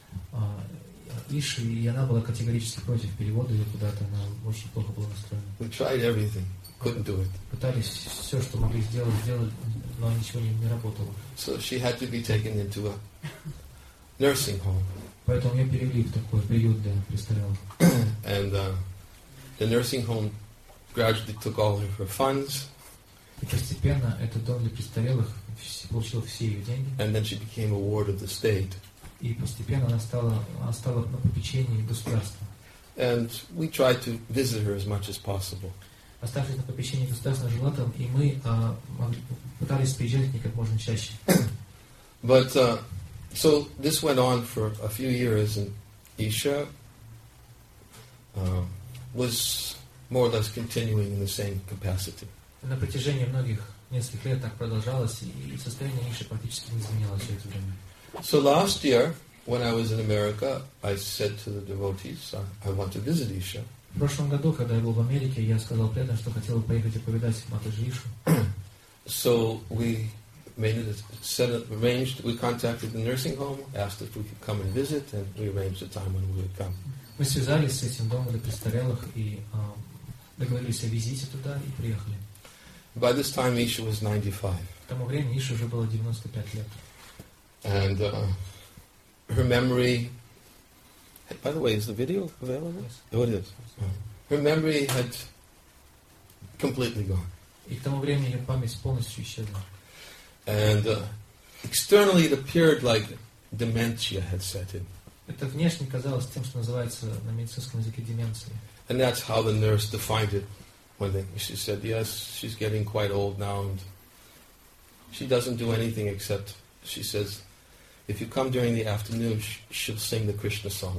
Speaker 2: Иши, и она была категорически против перевода ее куда-то, она очень плохо была настроена.
Speaker 1: We tried everything, couldn't do it.
Speaker 2: Пытались все, что могли сделать, но ничего не работало.
Speaker 1: So she had to be taken into a nursing home.
Speaker 2: Поэтому ее перевели в такой приют для престарелых.
Speaker 1: And the nursing home gradually took all of her funds.
Speaker 2: И постепенно этот дом для престарелых получил все ее деньги.
Speaker 1: And then she became a ward of the state.
Speaker 2: И постепенно она стала на попечении государства.
Speaker 1: And we tried to visit her as much as possible.
Speaker 2: Оставшись на попечении государства желательным, и мы пытались приезжать к ней как можно чаще.
Speaker 1: But So this went on for a few years, and Isha was more or less continuing in the same capacity.
Speaker 2: На протяжении многих нескольких лет так продолжалось, и состояние Иши практически не изменилось все это время.
Speaker 1: So last year, when I was in America, I said to the devotees, I want to visit Isha.
Speaker 2: В прошлом году, когда я был в Америке, я сказал преданным, что хотел бы поехать и повидать Матаджи Ишу.
Speaker 1: So we arranged, we contacted the nursing home, asked if we could come and visit, and we arranged a time when we would come.
Speaker 2: Мы связались с этим домом для престарелых и договорились о визите туда и приехали.
Speaker 1: By this time, Isha was 95.
Speaker 2: К тому времени Ише уже было 95 лет.
Speaker 1: And her memory, by the way, is the video available?
Speaker 2: Yes.
Speaker 1: Oh, it is. Her memory had completely gone.
Speaker 2: И к тому времени ее память полностью исчезла.
Speaker 1: And externally it appeared like dementia had set in.
Speaker 2: Это внешне казалось тем, что называется на медицинском языке деменцией.
Speaker 1: And that's how the nurse defined it. When she said, yes, she's getting quite old now, and she doesn't do anything except, she says, if you come during the afternoon, she'll sing the Krishna song.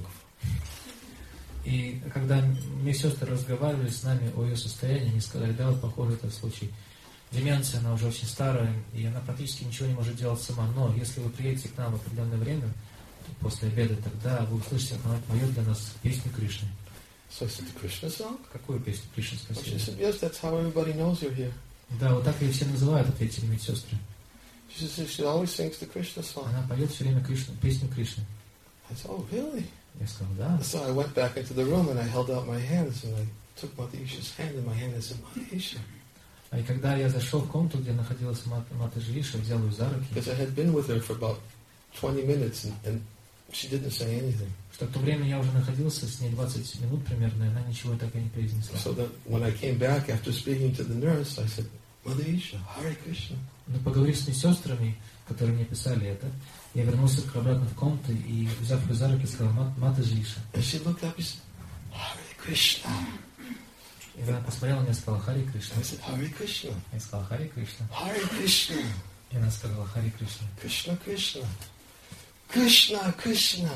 Speaker 2: И когда медсестры разговаривали с нами о ее состоянии, они сказали, да, вот похоже это случай. Деменция, она уже очень старая, и она практически ничего не может делать сама. Но если вы приедете к нам в определенное время, после обеда, тогда вы услышите, как она поет для нас песню Кришны.
Speaker 1: So I said, the Krishna song?
Speaker 2: Какую песню Кришны,
Speaker 1: She
Speaker 2: спросили?
Speaker 1: said, yes, that's how everybody knows you're here.
Speaker 2: Да, вот так ее все называют, ответили медсестры.
Speaker 1: She said, she always sings the Krishna song.
Speaker 2: Она поет все время Кришну, песню Кришны.
Speaker 1: I said, oh, really?
Speaker 2: Я сказал, да.
Speaker 1: So I went back into the room and I held out my hands and I took Mata Isha's hand in my hand and I said, Mata Isha.
Speaker 2: И когда я зашел в комнату, где находилась Матаджи Иша, взял ее за руки,
Speaker 1: Because I had been with her for about 20 minutes and she didn't say anything.
Speaker 2: что в то время я уже находился с ней 20 минут примерно, и она ничего так и не произнесла.
Speaker 1: So that when I came back after speaking to the nurse, I said, Mother Isha, Hare Krishna.
Speaker 2: Но поговорив с медсестрами, которые мне писали это, я вернулся обратно в комнату и, взяв ее за руки, сказал, Матаджи Иша.
Speaker 1: And she looked up and said, Hare Krishna.
Speaker 2: И она посмотрела на меня и сказала, Харе Кришна.
Speaker 1: I said, Hare Krishna.
Speaker 2: Я сказал, Харе Кришна.
Speaker 1: Hare Krishna.
Speaker 2: И она сказала, Харе Кришна.
Speaker 1: Krishna Krishna. Krishna Krishna.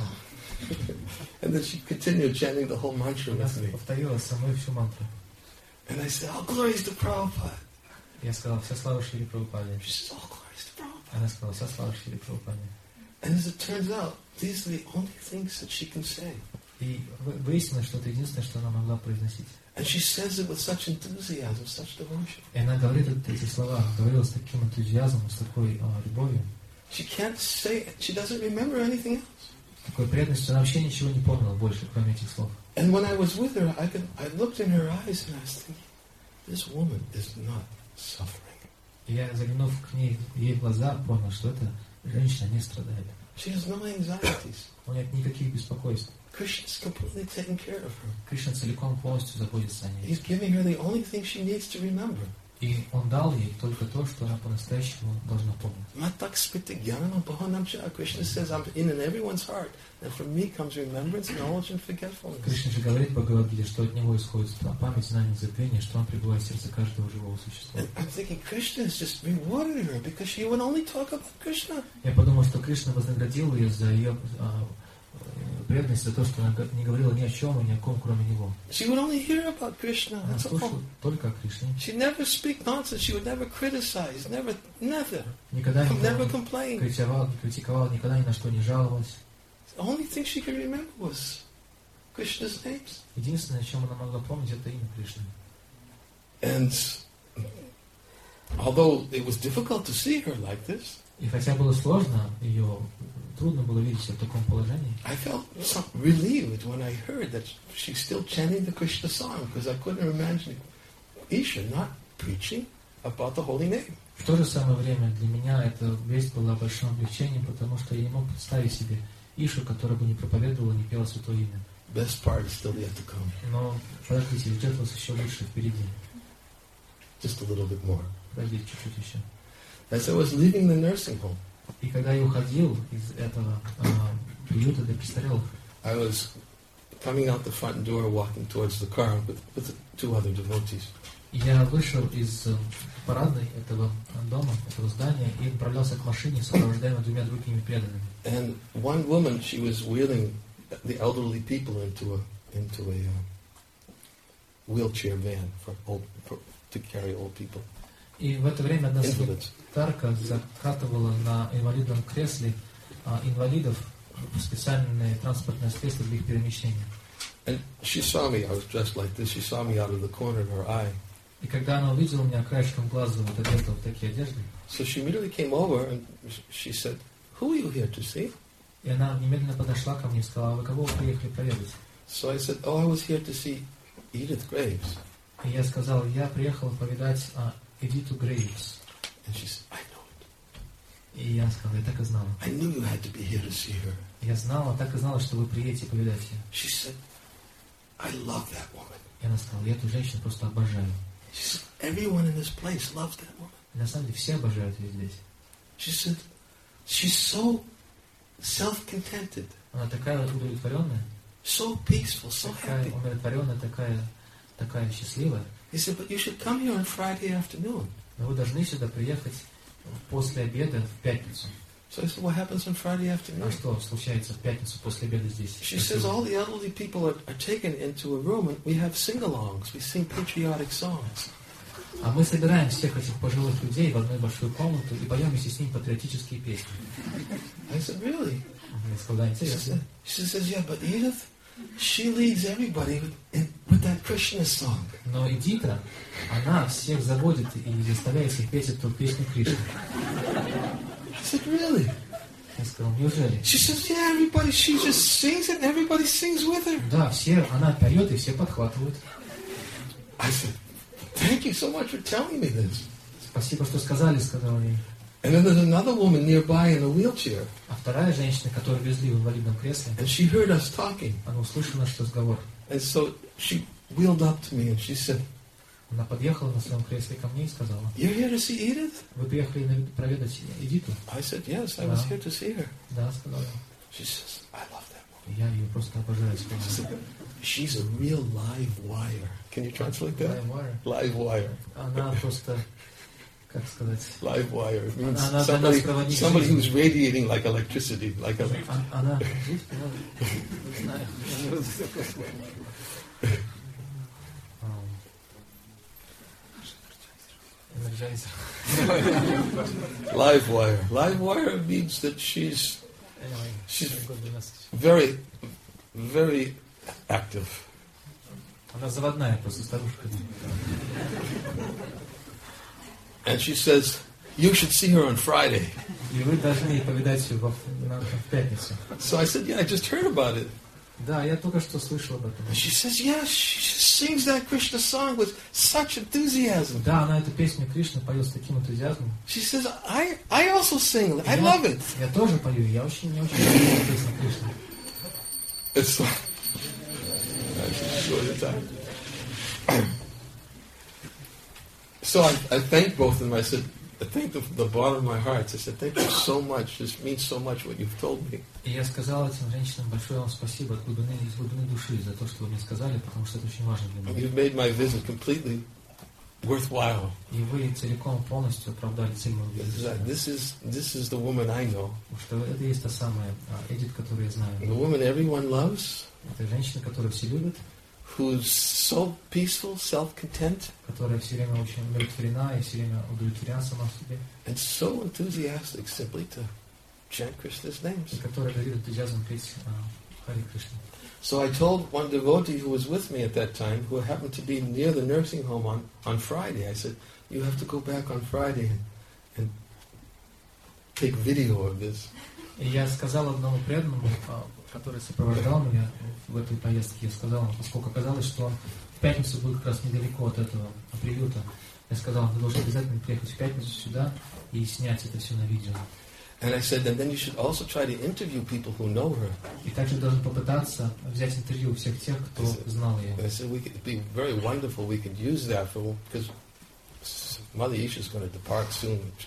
Speaker 1: And then she continued chanting the whole mantra
Speaker 2: Она
Speaker 1: with me.
Speaker 2: повторила со мной всю мантру.
Speaker 1: And I said, all glories to Prabhupada.
Speaker 2: Я сказал, вся слава Шри Прабхупаде.
Speaker 1: She said, all glories to Prabhupada.
Speaker 2: Она сказала, вся слава Шри Прабхупаде.
Speaker 1: And as it turns out, these are the only things that she can say.
Speaker 2: И выяснилось, что это единственное, что она могла произносить.
Speaker 1: And she says it with such enthusiasm, such devotion.
Speaker 2: И она говорит эти слова, говорила с таким энтузиазмом, с такой любовью,
Speaker 1: She can't say it. She doesn't remember anything else.
Speaker 2: такой преданностью. Она вообще ничего не помнила больше, кроме этих слов.
Speaker 1: And when I was with her, I looked in her eyes and I was thinking, this woman is not suffering.
Speaker 2: И я, заглянув к ней, ей в глаза, понял, что эта женщина не страдает.
Speaker 1: She has no anxieties.
Speaker 2: У нее нет никаких беспокойств.
Speaker 1: Krishna's completely taken care of her.
Speaker 2: Кришна целиком полностью заботится о ней.
Speaker 1: He's giving her the only thing she needs to remember.
Speaker 2: И он дал ей только то, что она по-настоящему должна помнить.
Speaker 1: Krishna says, I'm in everyone's heart. And from me comes remembrance, knowledge, and forgetfulness.
Speaker 2: Кришна же говорит в Бхагавад-гите, что от него исходит память, знание, забвение, что он пребывает в сердце каждого живого существа.
Speaker 1: And I'm thinking, Krishna has just rewarded her because she would only talk about Krishna.
Speaker 2: Я подумал, что Кришна вознаградил ее за ее преданность, за то, что она не говорила ни о чем и ни о ком, кроме него.
Speaker 1: She would only hear about Krishna.
Speaker 2: Она
Speaker 1: That's
Speaker 2: слушала
Speaker 1: all.
Speaker 2: только о Кришне.
Speaker 1: She'd never speak nonsense. She would never criticize. Never.
Speaker 2: Никогда
Speaker 1: Never
Speaker 2: не
Speaker 1: complain.
Speaker 2: критиковала, никогда ни на что не жаловалась.
Speaker 1: The only thing she could remember was Krishna's names.
Speaker 2: Единственное, о чем она могла помнить, это имя Кришны.
Speaker 1: And although it was difficult to see her like this,
Speaker 2: И хотя было сложно, ее трудно было видеть в таком положении,
Speaker 1: I felt relieved when I heard that she's still chanting the Krishna song, because I couldn't imagine Isha not preaching about the holy name.
Speaker 2: в то же самое время для меня эта весть была большим облегчением, потому что я не мог представить себе Ишу, которая бы не проповедовала, не пела святое имя.
Speaker 1: Best part is still yet to come.
Speaker 2: Но подождите, ждет вас еще лучше впереди.
Speaker 1: Just a little bit more.
Speaker 2: Подождите чуть-чуть еще.
Speaker 1: As I was leaving the nursing home,
Speaker 2: И когда я уходил из этого приюта для престарелых,
Speaker 1: I was coming out the front door, walking towards the car with two other devotees.
Speaker 2: Я вышел из парадной этого дома, этого здания, и отправлялся к машине, сопровождаемой двумя другими преданными.
Speaker 1: And one woman, she was wheeling the elderly people into a wheelchair van to carry old people.
Speaker 2: И в это время одна
Speaker 1: Invalids.
Speaker 2: санитарка закатывала на инвалидном кресле инвалидов в специальные транспортные средства для их перемещения.
Speaker 1: And she saw me, I was dressed like this, she saw me out of the corner of her eye.
Speaker 2: И когда она увидела меня краешком глаза вот одетого в такие одежды,
Speaker 1: So she immediately came over and she said, "Who are you here to see?"
Speaker 2: и она немедленно подошла ко мне и сказала: вы кого вы приехали проведать?
Speaker 1: So I said, "Oh, I was here to see Edith Graves."
Speaker 2: И я сказал: я приехал повидать Эдиту Грейвс.
Speaker 1: And she said, "I know it.
Speaker 2: И я сказал: я так и знала.
Speaker 1: I knew you had to be here to see her."
Speaker 2: Я знала, так и знала, что вы приедете повидать ее.
Speaker 1: She said, "I love that woman."
Speaker 2: И она сказала: я эту женщину просто обожаю.
Speaker 1: She said, "Everyone in this place loves that woman."
Speaker 2: И на самом деле все обожают ее здесь.
Speaker 1: She said, "She's so self-contented,
Speaker 2: Она такая удовлетворенная,
Speaker 1: so peaceful, so
Speaker 2: такая
Speaker 1: happy."
Speaker 2: умиротворенная, такая счастливая.
Speaker 1: He said, "But you should come here on Friday afternoon."
Speaker 2: Но вы должны сюда приехать после обеда в пятницу.
Speaker 1: So I said, "What happens on Friday
Speaker 2: А
Speaker 1: afternoon?"
Speaker 2: что случается в пятницу после обеда здесь?
Speaker 1: She says, "All the elderly people are taken into a room and we have sing-alongs. We sing patriotic songs."
Speaker 2: А мы собираем всех этих пожилых людей в одну большую комнату и поем вместе с ними патриотические песни.
Speaker 1: I said, "Really?"
Speaker 2: Я сказал: да, интересно.
Speaker 1: She says, "Yeah, but Edith, she leads everybody with that Krishna song."
Speaker 2: Но Эдита, она всех заводит и заставляет их петь эту песню Кришны.
Speaker 1: I said, "Really?"
Speaker 2: Я сказал: неужели?
Speaker 1: She says, "Yeah, everybody, she just sings it and everybody sings with her."
Speaker 2: Да, все, она поет и все подхватывают.
Speaker 1: I said, "Thank you so much for telling me this."
Speaker 2: Спасибо, что сказали, сказала ей.
Speaker 1: And then there's another woman nearby in a wheelchair.
Speaker 2: А вторая женщина, которую везли в инвалидном кресле,
Speaker 1: And she heard us talking.
Speaker 2: она услышала наш разговор.
Speaker 1: And so she wheeled up to me and she said,
Speaker 2: Она подъехала на своем кресле ко мне и сказала:
Speaker 1: "You're here to see Edith?"
Speaker 2: вы приехали проведать Эдиту?
Speaker 1: I said, "Yes, I was here to see her."
Speaker 2: Да, сказала.
Speaker 1: She says, "I love that woman."
Speaker 2: Я ее просто обожаю,
Speaker 1: She
Speaker 2: сказала.
Speaker 1: said, "She's a real live wire." Can you translate that? Live wire.
Speaker 2: Она просто, как сказать,
Speaker 1: Live wire. It means
Speaker 2: Она
Speaker 1: somebody,
Speaker 2: для нас
Speaker 1: somebody
Speaker 2: проводник
Speaker 1: who's radiating like electricity, like a.
Speaker 2: она жив, не знаю. Energizer.
Speaker 1: Live wire. Live wire means that she's
Speaker 2: Anyway,
Speaker 1: She's-
Speaker 2: good message.
Speaker 1: very, very active.
Speaker 2: Она заводная просто старушка.
Speaker 1: And she says, "You should see her on Friday."
Speaker 2: И вы должны повидать ее в пятницу.
Speaker 1: So I said, "Yeah, I just heard about it."
Speaker 2: Да, я только что слышал об этом.
Speaker 1: And she says, "Yes, she sings that Krishna song with such enthusiasm."
Speaker 2: Да, она эту песню Кришны поет с таким энтузиазмом.
Speaker 1: She says, I also sing. I love it."
Speaker 2: Я тоже пою, мне очень люблю песню Кришны.
Speaker 1: It's so, I should show you that. So I thanked both of them. I said, I thanked them from the bottom of my heart. I said, "Thank you so much. This means so much what you've told me."
Speaker 2: И я сказал этим женщинам большое вам спасибо из глубины души за то, что вы мне сказали, потому что это очень важно для меня.
Speaker 1: You've made my visit completely worthwhile.
Speaker 2: И вы целиком полностью оправдали цель моего визита.
Speaker 1: This is the woman I know.
Speaker 2: Потому что это и есть та самая Эдит, которую я знаю.
Speaker 1: The woman everyone loves,
Speaker 2: Это женщина, которую все любят,
Speaker 1: who's so peaceful, self-content,
Speaker 2: которая все время очень умиротворена и все время удовлетворена сама в себе,
Speaker 1: and so enthusiastic simply to chant Krishna's
Speaker 2: и
Speaker 1: names.
Speaker 2: которая горит энтузиазмом петь Хари Кришну.
Speaker 1: So I told one devotee who was with me at that time, who happened to be near the nursing home on Friday, I said, "You have to go back on Friday and take video of this."
Speaker 2: И я сказал одному преданному, который сопровождал меня в этой поездке, я сказал ему, поскольку оказалось, что он в пятницу будет как раз недалеко от этого приюта, я сказал: вы должны обязательно приехать в пятницу сюда и снять это все на видео.
Speaker 1: And I said, and then you should also try to interview people who know her.
Speaker 2: И также должен попытаться взять интервью у всех тех, кто знал ее.
Speaker 1: And I said, it'd be very wonderful. We could use that because Mother Isha is going to depart soon.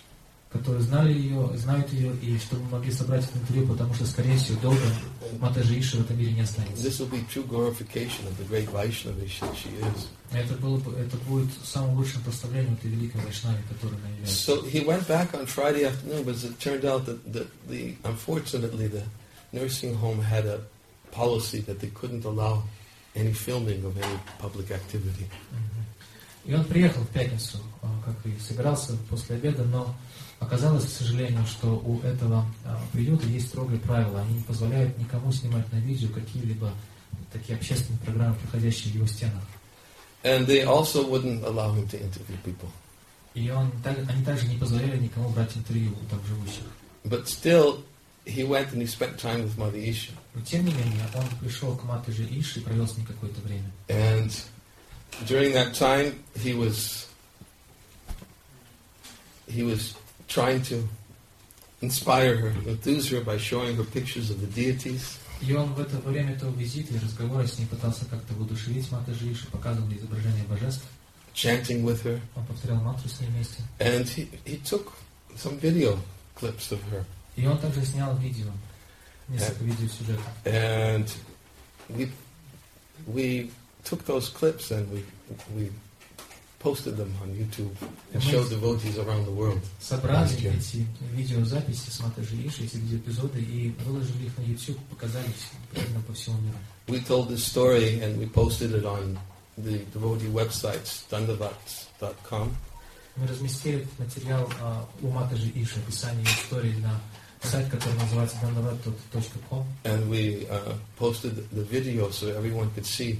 Speaker 2: которые знали ее, знают ее, и чтобы мы могли собрать это интервью, потому что, скорее всего, долго Матаджи Иши в этом мире не останется.
Speaker 1: This will be true glorification of the great Vaishnavi that she is.
Speaker 2: Это будет самым лучшим прославлением этой великой Вайшнави, которая она является.
Speaker 1: So he went back on Friday afternoon, but it turned out that unfortunately the nursing home had a policy that they couldn't allow any filming of any public activity.
Speaker 2: И он приехал в пятницу, как и собирался после обеда, но оказалось, к сожалению, что у этого приюта есть строгие правила. Они не позволяют никому снимать на видео какие-либо такие общественные программы, проходящие в его стенах.
Speaker 1: And they also wouldn't allow him to interview people.
Speaker 2: И они также не позволяли никому брать интервью у там живущих.
Speaker 1: But still, he went and he spent time with Mother Isha.
Speaker 2: Но тем не менее, он пришел к Матаджи Иши и провел с ней какое-то время.
Speaker 1: And during that time, he was trying to inspire her, enthuse her by showing her pictures of the deities.
Speaker 2: И он во время этого визита и разговора с ней пытался как-то воодушевить Матаджи Иши, показывал ей изображение божеств.
Speaker 1: Chanting with her.
Speaker 2: Он повторял мантру с ней вместе.
Speaker 1: And he took some video clips of her.
Speaker 2: И он также снял видео, несколько видеосюжетов.
Speaker 1: And we took those clips and we posted them on YouTube and showed devotees around the world.
Speaker 2: Собрали эти видеозаписи с Матаджи Иши, эти видеоэпизоды, и выложили их на YouTube, показали примерно по всему миру.
Speaker 1: We told this story and we posted it on the devotee websites, dandavats.com.
Speaker 2: Мы разместили этот материал у Матаджи Иши, описание истории на сайт, который называется dandavat.com.
Speaker 1: And we posted the video so everyone could see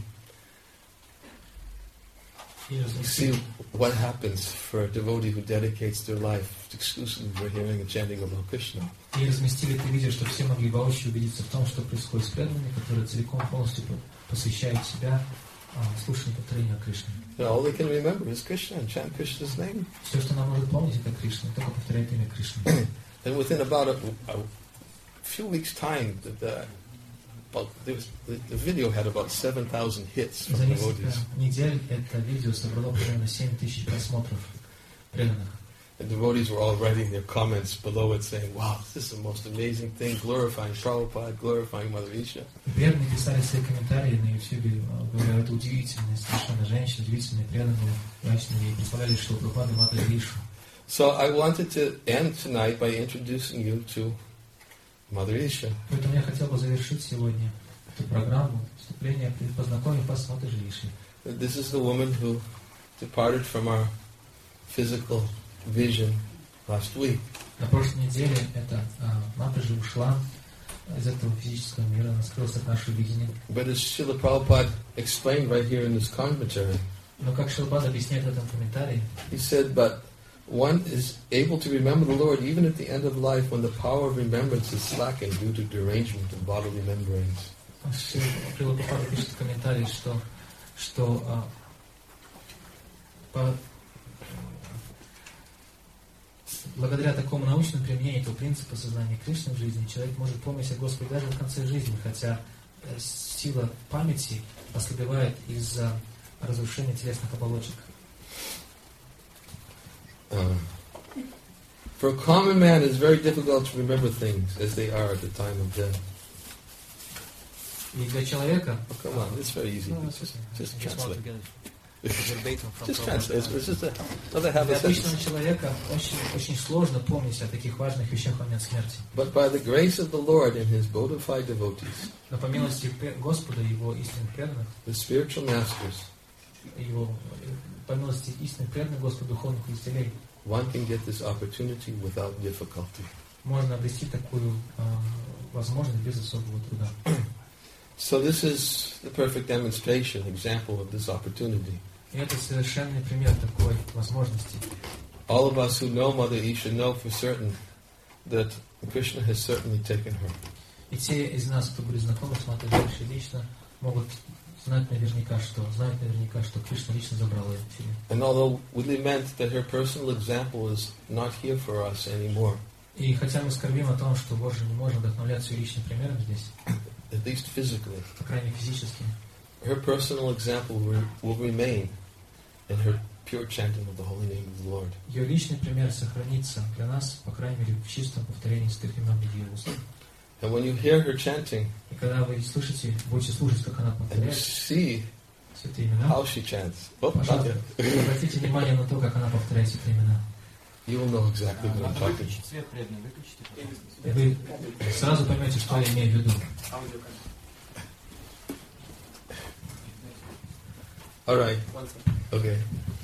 Speaker 1: what happens for a devotee who dedicates their life exclusively for hearing and chanting about Krishna.
Speaker 2: И разместили это видео, чтобы все могли воочию убедиться в том, что происходит с преданными, которые целиком полностью посвящают себя слушанию повторения Кришны.
Speaker 1: All they can remember is Krishna and chant Krishna's name.
Speaker 2: Все, что нам может помнить, это Кришна, только повторяет имя Кришны.
Speaker 1: And within about a few weeks' time, the video had about 7,000 hits from
Speaker 2: За
Speaker 1: devotees.
Speaker 2: несколько недель это видео собрало примерно 7,000 просмотров преданных.
Speaker 1: The devotees were all writing their comments below it saying, wow, this is the most amazing thing, glorifying Prabhupada, glorifying Mother Isha.
Speaker 2: Преданные писали свои комментарии на YouTube, говоря, это удивительная, совершенно женщина, удивительные преданные, и представляли, что Прабхупада Матаджи Ишу.
Speaker 1: So I wanted to end tonight by introducing you to Mother Isha.
Speaker 2: Поэтому я хотел бы завершить сегодня эту программу вступления, познакомив вас с Матаджи Ишей.
Speaker 1: This is the woman who departed from our physical vision last week.
Speaker 2: На прошлой неделе эта Матаджи ушла из этого физического мира, она скрылась от нашего видения.
Speaker 1: But as Srila Prabhupada explained right here in this commentary,
Speaker 2: Но как Шрилапрабхупада объясняет в этом комментарии,
Speaker 1: he said, but one is able to remember the Lord even at the end of life when the power of remembrance is slackened due to derangement of bodily membranes.
Speaker 2: Шрилапрабхупада пишет в комментарии, что благодаря такому научному применению этого принципа сознания Кришны в жизни человек может помнить о Господе даже в конце жизни, хотя сила памяти ослабевает из-за разрушения телесных оболочек.
Speaker 1: For a common man, it's very difficult to remember things as they are at the time of death.
Speaker 2: И для человека...
Speaker 1: Oh, come on, it's very easy.
Speaker 3: No,
Speaker 1: Just
Speaker 3: just want
Speaker 1: translate.
Speaker 3: to get it verbatim from
Speaker 1: Just
Speaker 3: Prabhupada.
Speaker 1: translate. It's just another half
Speaker 2: Для
Speaker 1: a sentence.
Speaker 2: обычного человека очень сложно помнить о таких важных вещах в момент смерти.
Speaker 1: But by the grace of the Lord and His bona fide devotees,
Speaker 2: Но по милости Господа, Его истинных преданных,
Speaker 1: the spiritual masters,
Speaker 2: по милости истинных преданных Господа духовных учителей,
Speaker 1: one can get this opportunity without difficulty.
Speaker 2: можно обрести такую возможность без особого труда.
Speaker 1: So this is the perfect demonstration, example of this opportunity.
Speaker 2: И это совершенный пример такой возможности.
Speaker 1: All of us who know Mother Isha know for certain that Krishna has certainly taken her.
Speaker 2: И те из нас, кто были знакомы с Матаджи Ишей лично, могут знают наверняка, что Кришна лично забрал ее себе.
Speaker 1: And although we lament that her personal example is not here for us anymore,
Speaker 2: И хотя мы скорбим о том, что Боже не можем вдохновляться ее личным примером здесь,
Speaker 1: at least
Speaker 2: по крайней мере физически,
Speaker 1: her personal example will remain, and her pure chanting of the holy name of the Lord.
Speaker 2: Ее личный пример сохранится для нас, по крайней мере, в чистом повторении святых имен ее уст.
Speaker 1: And when you hear her chanting,
Speaker 2: И когда вы слышите, будете слушать, как она
Speaker 1: and you
Speaker 2: повторяет
Speaker 1: see
Speaker 2: святые имена,
Speaker 1: how she chants,
Speaker 2: пожалуйста, обратите внимание на то, как она повторяет святые имена.
Speaker 1: you will know exactly what I'm talking
Speaker 3: Выключить свет, преданный, выключите, пожалуйста.
Speaker 2: И вы сразу поймете, что я имею в виду.
Speaker 1: All right. Okay.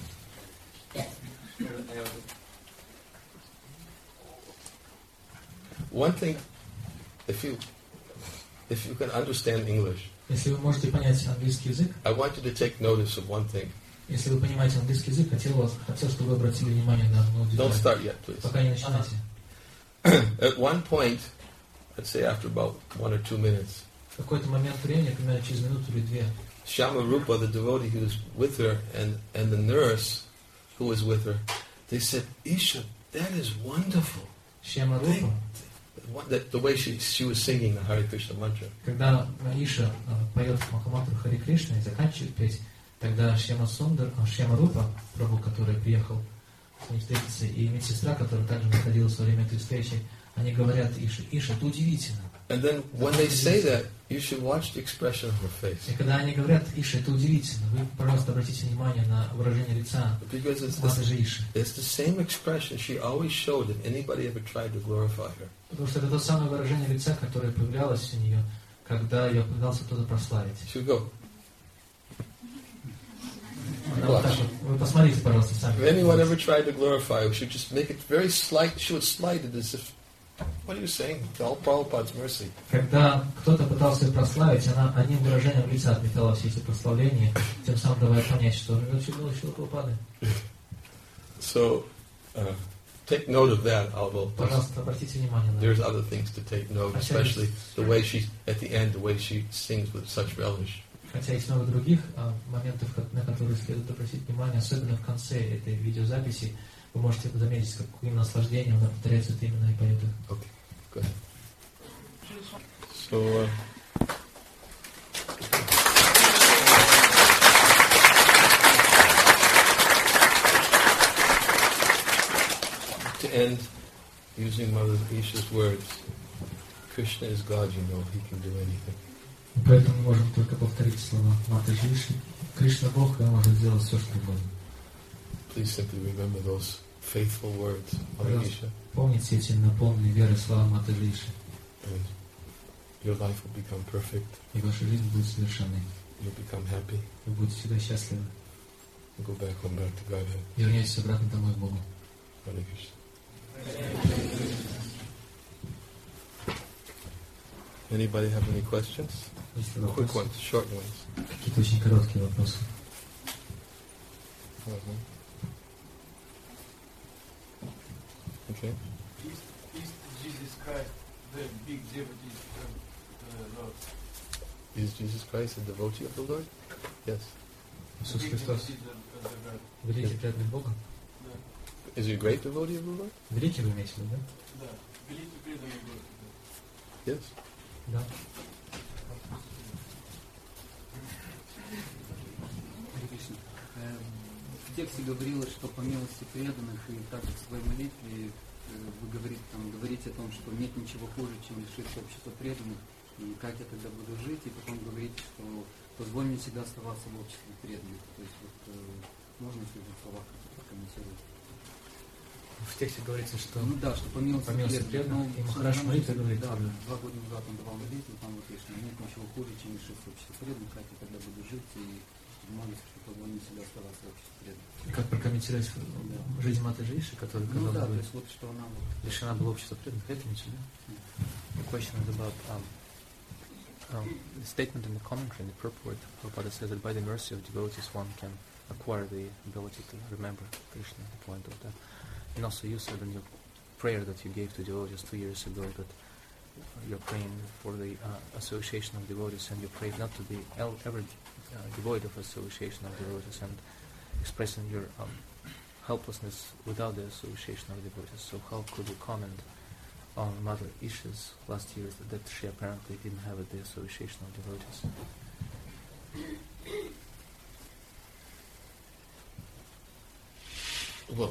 Speaker 1: One thing, if you can understand English,
Speaker 2: Если вы можете понять английский язык,
Speaker 1: I want you to take notice of one thing.
Speaker 2: если вы понимаете английский язык, хотел, чтобы вы обратили внимание на одну
Speaker 1: Don't
Speaker 2: деталь.
Speaker 1: start yet, please.
Speaker 2: Пока не начинайте.
Speaker 1: At one point, let's say after about 1 or 2 minutes,
Speaker 2: В какой-то момент времени, примерно через минуту или две,
Speaker 1: Shama Rupa, the devotee who was with her, and the nurse who was with her, they said, Isha, that is wonderful.
Speaker 2: Шьяма Рупа,
Speaker 1: The way she was singing the Hare Krishna mantra.
Speaker 2: когда Иша поет Махамантру Хари Кришна и заканчивает петь, тогда Шьяма Рупа, Прабху, который приехал с ней встретиться, и медсестра, которая также находилась во время этой встречи, они говорят Ише, Иша, это удивительно.
Speaker 1: And then when they say that, you should watch the expression of her face.
Speaker 2: И когда они говорят, Иша, это удивительно, вы, пожалуйста, обратите внимание на выражение лица
Speaker 1: Because
Speaker 2: Маты же Иши.
Speaker 1: it's the same expression she always showed if anybody ever tried to glorify her.
Speaker 2: Потому что это то самое выражение лица, которое появлялось у нее, когда ее пытался кто-то прославить.
Speaker 1: She would go,
Speaker 2: Она вот так вот, вы посмотрите, пожалуйста, сами.
Speaker 1: if anyone ever tried to glorify her, she would just make it very slight, she would slide it as if, what are you saying? All Prabhupada's mercy.
Speaker 2: Когда кто-то пытался ее прославить, она одним выражением лица отметала все эти прославления, тем самым давая понять, что он ее чудо учил Прабхупады.
Speaker 1: So, take note of that, although
Speaker 2: Пожалуйста, обратите внимание на
Speaker 1: there's
Speaker 2: это.
Speaker 1: other things to take note, especially the way she, at the end, the way she sings with such relish.
Speaker 2: Хотя есть много других моментов, на которые следует обратить внимание, особенно в конце этой видеозаписи, вы можете заметить, с каким наслаждением она повторяет святые имена и поет их.
Speaker 1: Okay, go ahead. So, to end, using Mother Isha's words, Krishna is God, you know, He can do anything.
Speaker 2: Поэтому мы можем только повторить слова Маты Иши. Кришна Бог, и Он может сделать все, что угодно.
Speaker 1: Please simply remember those faithful words, Mother Isha,
Speaker 2: Помните эти наполненные верой слова Маты Иши,
Speaker 1: and your life will become perfect,
Speaker 2: и ваша жизнь будет совершенной.
Speaker 1: you'll become happy,
Speaker 2: Вы будете всегда счастливы.
Speaker 1: and go back home, back to Godhead.
Speaker 2: Вернетесь обратно домой к Богу.
Speaker 1: Hare Krishna. Anybody have any questions?
Speaker 2: Если
Speaker 1: Quick
Speaker 2: вопросы,
Speaker 1: ones, short ones.
Speaker 2: какие-то очень короткие вопросы.
Speaker 1: Okay.
Speaker 4: Is Jesus Christ the big devotee of the Lord?
Speaker 1: Is Jesus Christ a devotee of the Lord? Yes.
Speaker 2: Иисус
Speaker 4: Big
Speaker 2: Христос,
Speaker 4: devotee of the God.
Speaker 2: великий преданный Бога.
Speaker 4: Да,
Speaker 1: Is he a great devotee of the Lord?
Speaker 2: Великий вы имеете в виду,
Speaker 4: да. Великий преданный Господу.
Speaker 1: Yes.
Speaker 2: да? Да.
Speaker 5: В тексте говорилось, что по милости преданных и также в своей молитве вы говорите о том, что нет ничего хуже, чем лишиться общества преданных, и как я тогда буду жить, и потом говорите, что позволь мне всегда оставаться в обществе преданных. То есть можно в этих словах прокомментировать?
Speaker 2: В тексте говорится, что
Speaker 5: Ну да, что по милости
Speaker 2: преданных, и Махараш молитвы говорит.
Speaker 5: Да, 2 года назад он давал молитву, там вот есть, нет ничего хуже, чем лишиться общества преданных, как я тогда буду жить, и молюсь, что позволь мне всегда оставаться в обществе преданных.
Speaker 2: Как прокомментировать жизнь Маты Иши, которая
Speaker 5: Ну да, то
Speaker 2: была
Speaker 5: есть вот что она вот
Speaker 2: лишена была общества преданных, это ничего.
Speaker 3: The question is about the statement in the commentary, in the purport. Prabhupada says that by the mercy of devotees one can acquire the ability to remember Krishna, the point of that. And also you said in your prayer that you gave to devotees 2 years ago that you're praying for the association of devotees, and you prayed not to be ever devoid of association of devotees, and expressing your helplessness without the association of devotees. So how could you comment on Mother Isha's last years that she apparently didn't have the association of devotees?
Speaker 1: Well,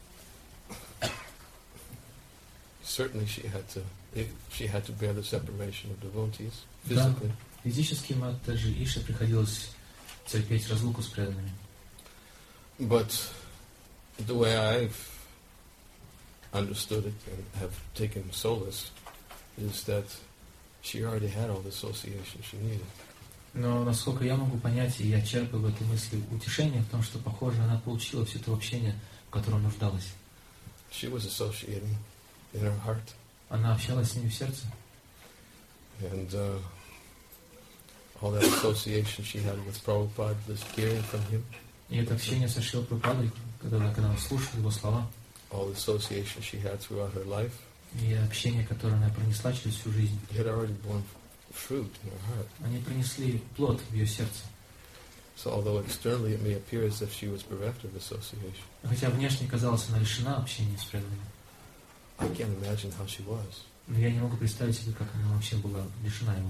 Speaker 1: certainly she had to bear the separation of devotees physically.
Speaker 2: Да, физически Матаджи Ише приходилось терпеть разлуку с преданными.
Speaker 1: But the way I've understood it and have taken solace is that she already had all the association she needed.
Speaker 2: Но насколько я могу понять, и я черпаю в этой мысли утешение в том, что, похоже, она получила все то общение, в котором нуждалась.
Speaker 1: She was associating in her heart.
Speaker 2: Она общалась с ним в сердце.
Speaker 1: And all that association she had with Prabhupada, this hearing from him.
Speaker 2: И это общение со Шрилой Прабхупадой, когда она слушала его слова,
Speaker 1: All the association she had throughout her life.
Speaker 2: и общение, которое она пронесла через всю жизнь,
Speaker 1: It had already borne fruit in her heart.
Speaker 2: они принесли плод в ее сердце.
Speaker 1: So although externally it may appear as if she was bereft of association,
Speaker 2: Хотя внешне казалось, она лишена общения с преданными.
Speaker 1: I can't imagine how she was.
Speaker 2: Но я не могу представить себе, как она вообще была лишена его.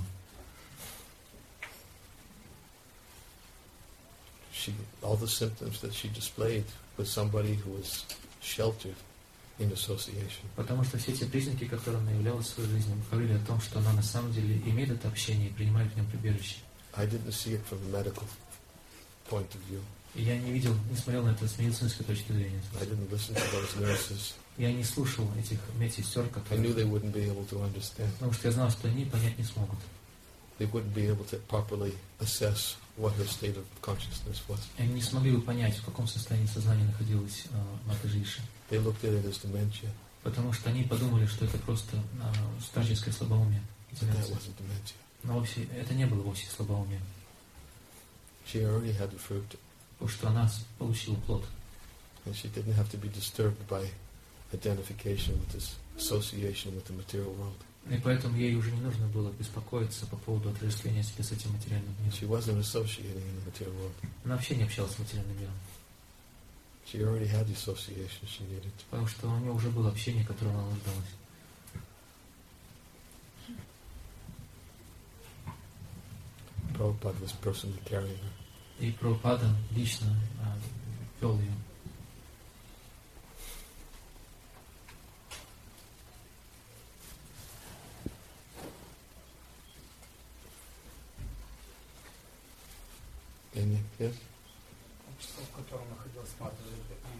Speaker 1: All the symptoms that she displayed was somebody who was sheltered in association.
Speaker 2: Потому что все те признаки, которые она являла в своей жизни, говорили о том, что она на самом деле имеет это общение и принимает в нем прибежище.
Speaker 1: I didn't see it from a medical point of view.
Speaker 2: И я не видел, не смотрел на это с медицинской точки зрения.
Speaker 1: I didn't listen to those nurses.
Speaker 2: Я не слушал этих медсестер,
Speaker 1: I
Speaker 2: которые...
Speaker 1: knew they wouldn't be able to understand.
Speaker 2: Потому что я знал, что они понять не смогут.
Speaker 1: They wouldn't be able to properly assess what her state of consciousness was.
Speaker 2: Они не смогли бы понять, в каком состоянии сознания находилась Матаджи Ише.
Speaker 1: They looked at it as dementia.
Speaker 2: Потому что они подумали, что это просто старческое слабоумие.
Speaker 1: But that wasn't dementia.
Speaker 2: Но вовсе, это не было вовсе слабоумием.
Speaker 1: She already had the fruit,
Speaker 2: Потому что она получила плод.
Speaker 1: and she didn't have to be disturbed by identification with this association with the material world.
Speaker 2: И поэтому ей уже не нужно было беспокоиться по поводу отождествления себя с этим материальным
Speaker 1: She
Speaker 2: миром.
Speaker 1: wasn't associating in the material world.
Speaker 2: Она вообще не общалась с материальным миром.
Speaker 1: She already had the association she needed.
Speaker 2: Потому что у нее уже было общение, которое она нуждалась.
Speaker 1: Prabhupada was personally carrying her.
Speaker 2: И Прабхупада лично вел ее.
Speaker 1: And yes,
Speaker 6: Общество, в котором находилась Матаджи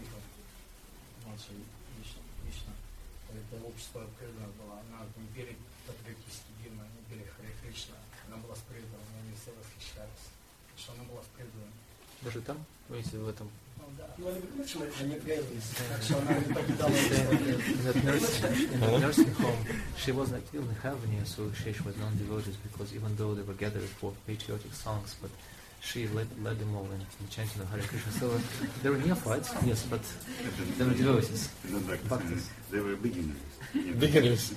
Speaker 6: лично, это общество преданных было. Она не пели патриотические гимны, не пели Харе Кришна. Она была с преданными, они все восхищались, что она была с преданными.
Speaker 3: Даже там, видите, в этом.
Speaker 6: Ну да, ну они выключили, они преданность, так что она не покидала
Speaker 3: In that nursing home, she wasn't didn't have any association with non-devotees because even though they were gathered for patriotic songs, but she led them all in chanting of Hare Krishna. So they were neophytes, yes, but they were devotees. Bhaktas.
Speaker 7: They were beginners.
Speaker 1: beginners.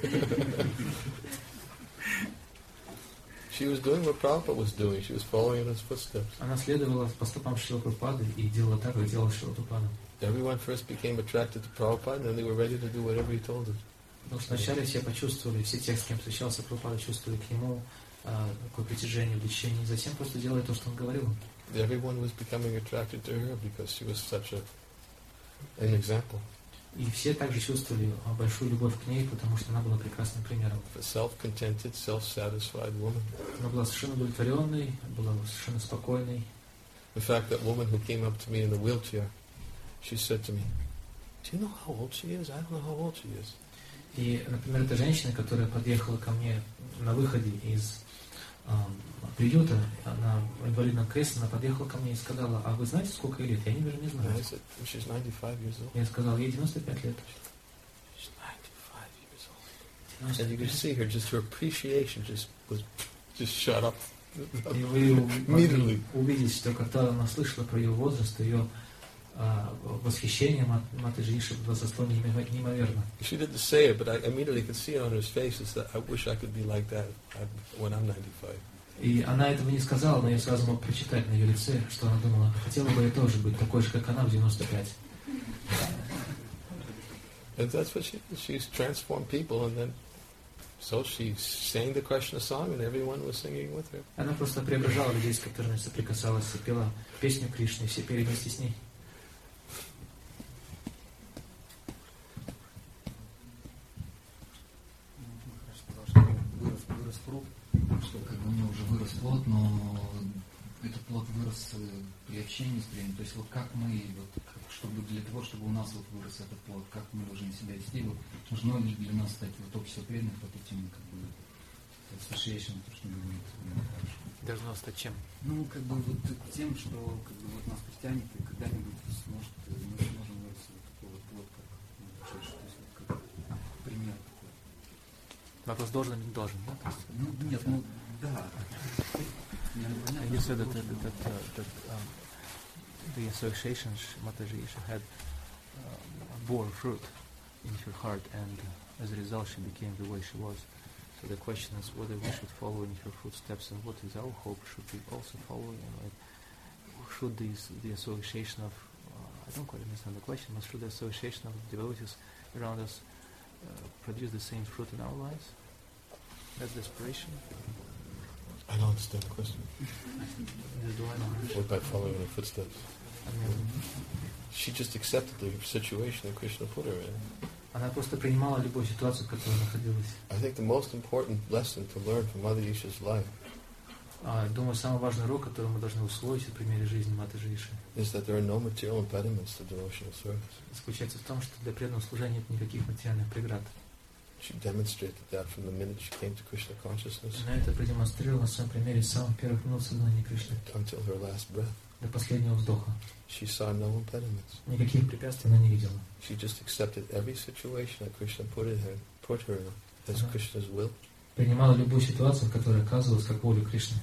Speaker 1: She was doing what Prabhupada was doing. She was following in his footsteps.
Speaker 2: Она следовала по стопам Шрилы Прабхупады и делала так, как делал Шрила Прабхупада.
Speaker 1: Everyone first became attracted to Prabhupada, and then they were ready to do whatever he told them.
Speaker 2: Потому что вначале все почувствовали, все те, с кем встречался Прабхупада, чувствовали к нему такое притяжение, влечение, и затем просто делали то, что он говорил.
Speaker 1: Everyone was becoming attracted to her because she was such an example.
Speaker 2: И все также чувствовали большую любовь к ней, потому что она была прекрасным примером.
Speaker 1: A self-contented, self-satisfied woman.
Speaker 2: Она была совершенно удовлетворенной, была совершенно спокойной.
Speaker 1: In fact, that woman who came up to me in the wheelchair, she said to me, "Do you know how old she is? I don't know how old she is."
Speaker 2: И, например, эта женщина, которая подъехала ко мне на выходе из приюта, она в инвалидном кресле, она подъехала ко мне и сказала: а вы знаете, сколько ей лет? Я даже не
Speaker 1: And
Speaker 2: знаю.
Speaker 1: I said, "She's 95 years old."
Speaker 2: Я сказал: ей 95 лет.
Speaker 1: She's 95 years old. And you could see her, just her appreciation just shot up.
Speaker 2: И вы могли
Speaker 1: Immediately.
Speaker 2: увидеть, что когда она слышала про ее возраст, ее восхищение Матаджи Ише возросло неимоверно.
Speaker 1: She didn't say it, but I immediately could see it on her face is that I wish I could be like that when I'm 95.
Speaker 2: И она этого не сказала, но я сразу мог прочитать на ее лице, что она думала: хотела бы я тоже быть такой же, как она, в 95.
Speaker 1: And that's what she's transformed people, and then so she sang the Krishna song, and everyone was singing with her.
Speaker 2: Она просто преображала людей, с которыми соприкасалась, и пела песню Кришны, и все пели вместе с ней.
Speaker 5: вырос фрукт, что как бы у него уже вырос плод, но этот плод вырос при общении с преданными. То есть вот как мы, вот, чтобы для того, чтобы у нас вот вырос этот плод, как мы должны себя вести, вот, нужно ли для нас стать вот общество преданных вот этим как бы association, то, что говорит.
Speaker 3: Должно стать чем?
Speaker 5: Ну, как бы вот тем, что как бы вот нас христиане когда-нибудь сможет, мы сможем вырасти вот такой вот плод, как то есть вот как пример такой.
Speaker 3: Вопрос должен или не должен, да?
Speaker 5: Ну, нет, ну, да.
Speaker 3: You said that the associations Mataji had bore fruit in her heart, and as a result she became the way she was. So the question is whether we should follow in her footsteps, and what is our hope? Should we also follow? Should the association of I don't quite understand the question, but should the association of devotees around us produce the same fruit in our lives? That's the aspiration.
Speaker 1: I don't understand the question.
Speaker 3: Do I know?
Speaker 1: What by following in her footsteps? She just accepted the situation that Krishna put her in.
Speaker 2: Она просто принимала любую ситуацию, в которой находилась.
Speaker 1: I think the most important lesson to learn from Mother Isha's life
Speaker 2: Думаю, самый важный урок, который мы должны усвоить в примере жизни Матаджи Иши,
Speaker 1: is that there are no material impediments to devotional service.
Speaker 2: заключается в том, что для преданного служения нет никаких материальных преград.
Speaker 1: She demonstrated that from the minute she came to Krishna consciousness
Speaker 2: Она это продемонстрировала на своем примере с самых первых минут сознания Кришны
Speaker 1: until her last breath.
Speaker 2: до последнего вздоха.
Speaker 1: She saw no impediments.
Speaker 2: Никаких препятствий она не видела.
Speaker 1: She just accepted every situation that Krishna put her in as Krishna's will.
Speaker 2: Принимала любую ситуацию, в которой оказывалась как волю Кришны.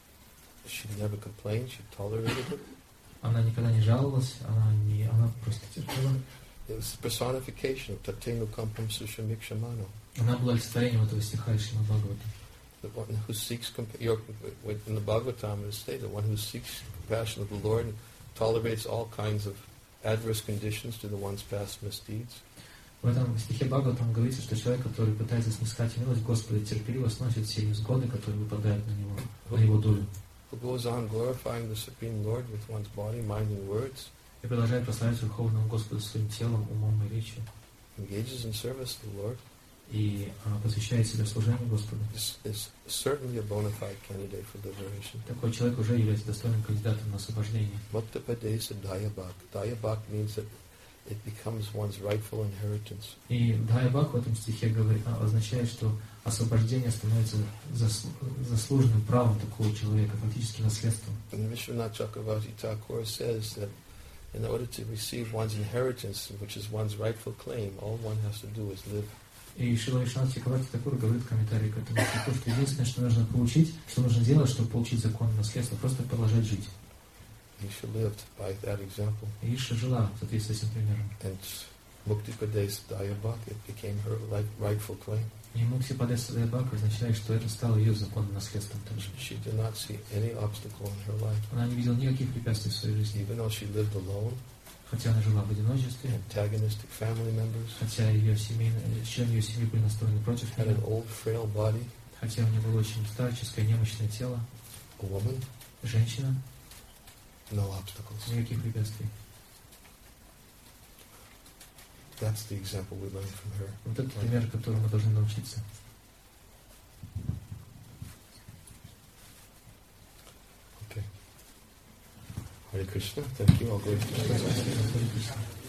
Speaker 1: She never complained, she tolerated it.
Speaker 2: Она никогда не жаловалась, она просто терпела.
Speaker 1: It was the personification of Tatenu Kampam Sushamikshamano.
Speaker 2: Она была олицетворением этого стиха из Шримад Бхагаватам.
Speaker 1: The one who seeks in the Bhagavatam it is stated, one who seeks compassion of the Lord and tolerates all kinds of adverse conditions to the one's past misdeeds.
Speaker 2: В этом стихе Бхагаватам говорится, что человек, который пытается снискать милость Господа, терпеливо сносит все невзгоды, которые выпадают на его долю.
Speaker 1: Who goes on glorifying the Supreme Lord with one's body, mind and words.
Speaker 2: И продолжает прославить Верховного Господа своим телом, умом и речью.
Speaker 1: Engages in service to the Lord.
Speaker 2: И посвящает себя служению Господу.
Speaker 1: Is certainly a bona fide candidate for liberation.
Speaker 2: Такой человек уже является достойным кандидатом на освобождение.
Speaker 1: Muktapadesa Dayabhak. Dayabhak means that it becomes one's rightful inheritance.
Speaker 2: И Дайабак в этом стихе означает, что освобождение становится заслуженным правом такого человека, фактически наследством.
Speaker 1: And Vishwanath Chakravarti Thakur says that in order to receive one's inheritance, which is one's rightful claim, all one has to do is live.
Speaker 2: И Шрила Вишванат Чакраварти Тхакур говорит в комментарии к этому стиху, что единственное, что нужно получить, что нужно делать, чтобы получить законное наследство, просто продолжать жить.
Speaker 1: Isha lived by that example.
Speaker 2: И Иша жила в соответствии с этим примером.
Speaker 1: And Muktipadesa Dayabhak, it became her rightful claim.
Speaker 2: И Муктипадеса Дайабак означает, что это стало ее законным наследством также.
Speaker 1: She did not see any obstacle in her life.
Speaker 2: Она не видела никаких препятствий в своей жизни.
Speaker 1: Even though she lived alone,
Speaker 2: хотя она жила в одиночестве,
Speaker 1: antagonistic family members,
Speaker 2: хотя члены ее семьи были настроены против
Speaker 1: had
Speaker 2: нее,
Speaker 1: an old frail body,
Speaker 2: хотя у нее было очень старческое, немощное тело,
Speaker 1: a woman,
Speaker 2: женщина,
Speaker 1: no obstacles.
Speaker 2: никаких препятствий.
Speaker 1: That's the example we learn from her.
Speaker 2: Вот это пример, которому мы должны научиться.
Speaker 1: Okay. Hare Krishna. Thank you. I'll go to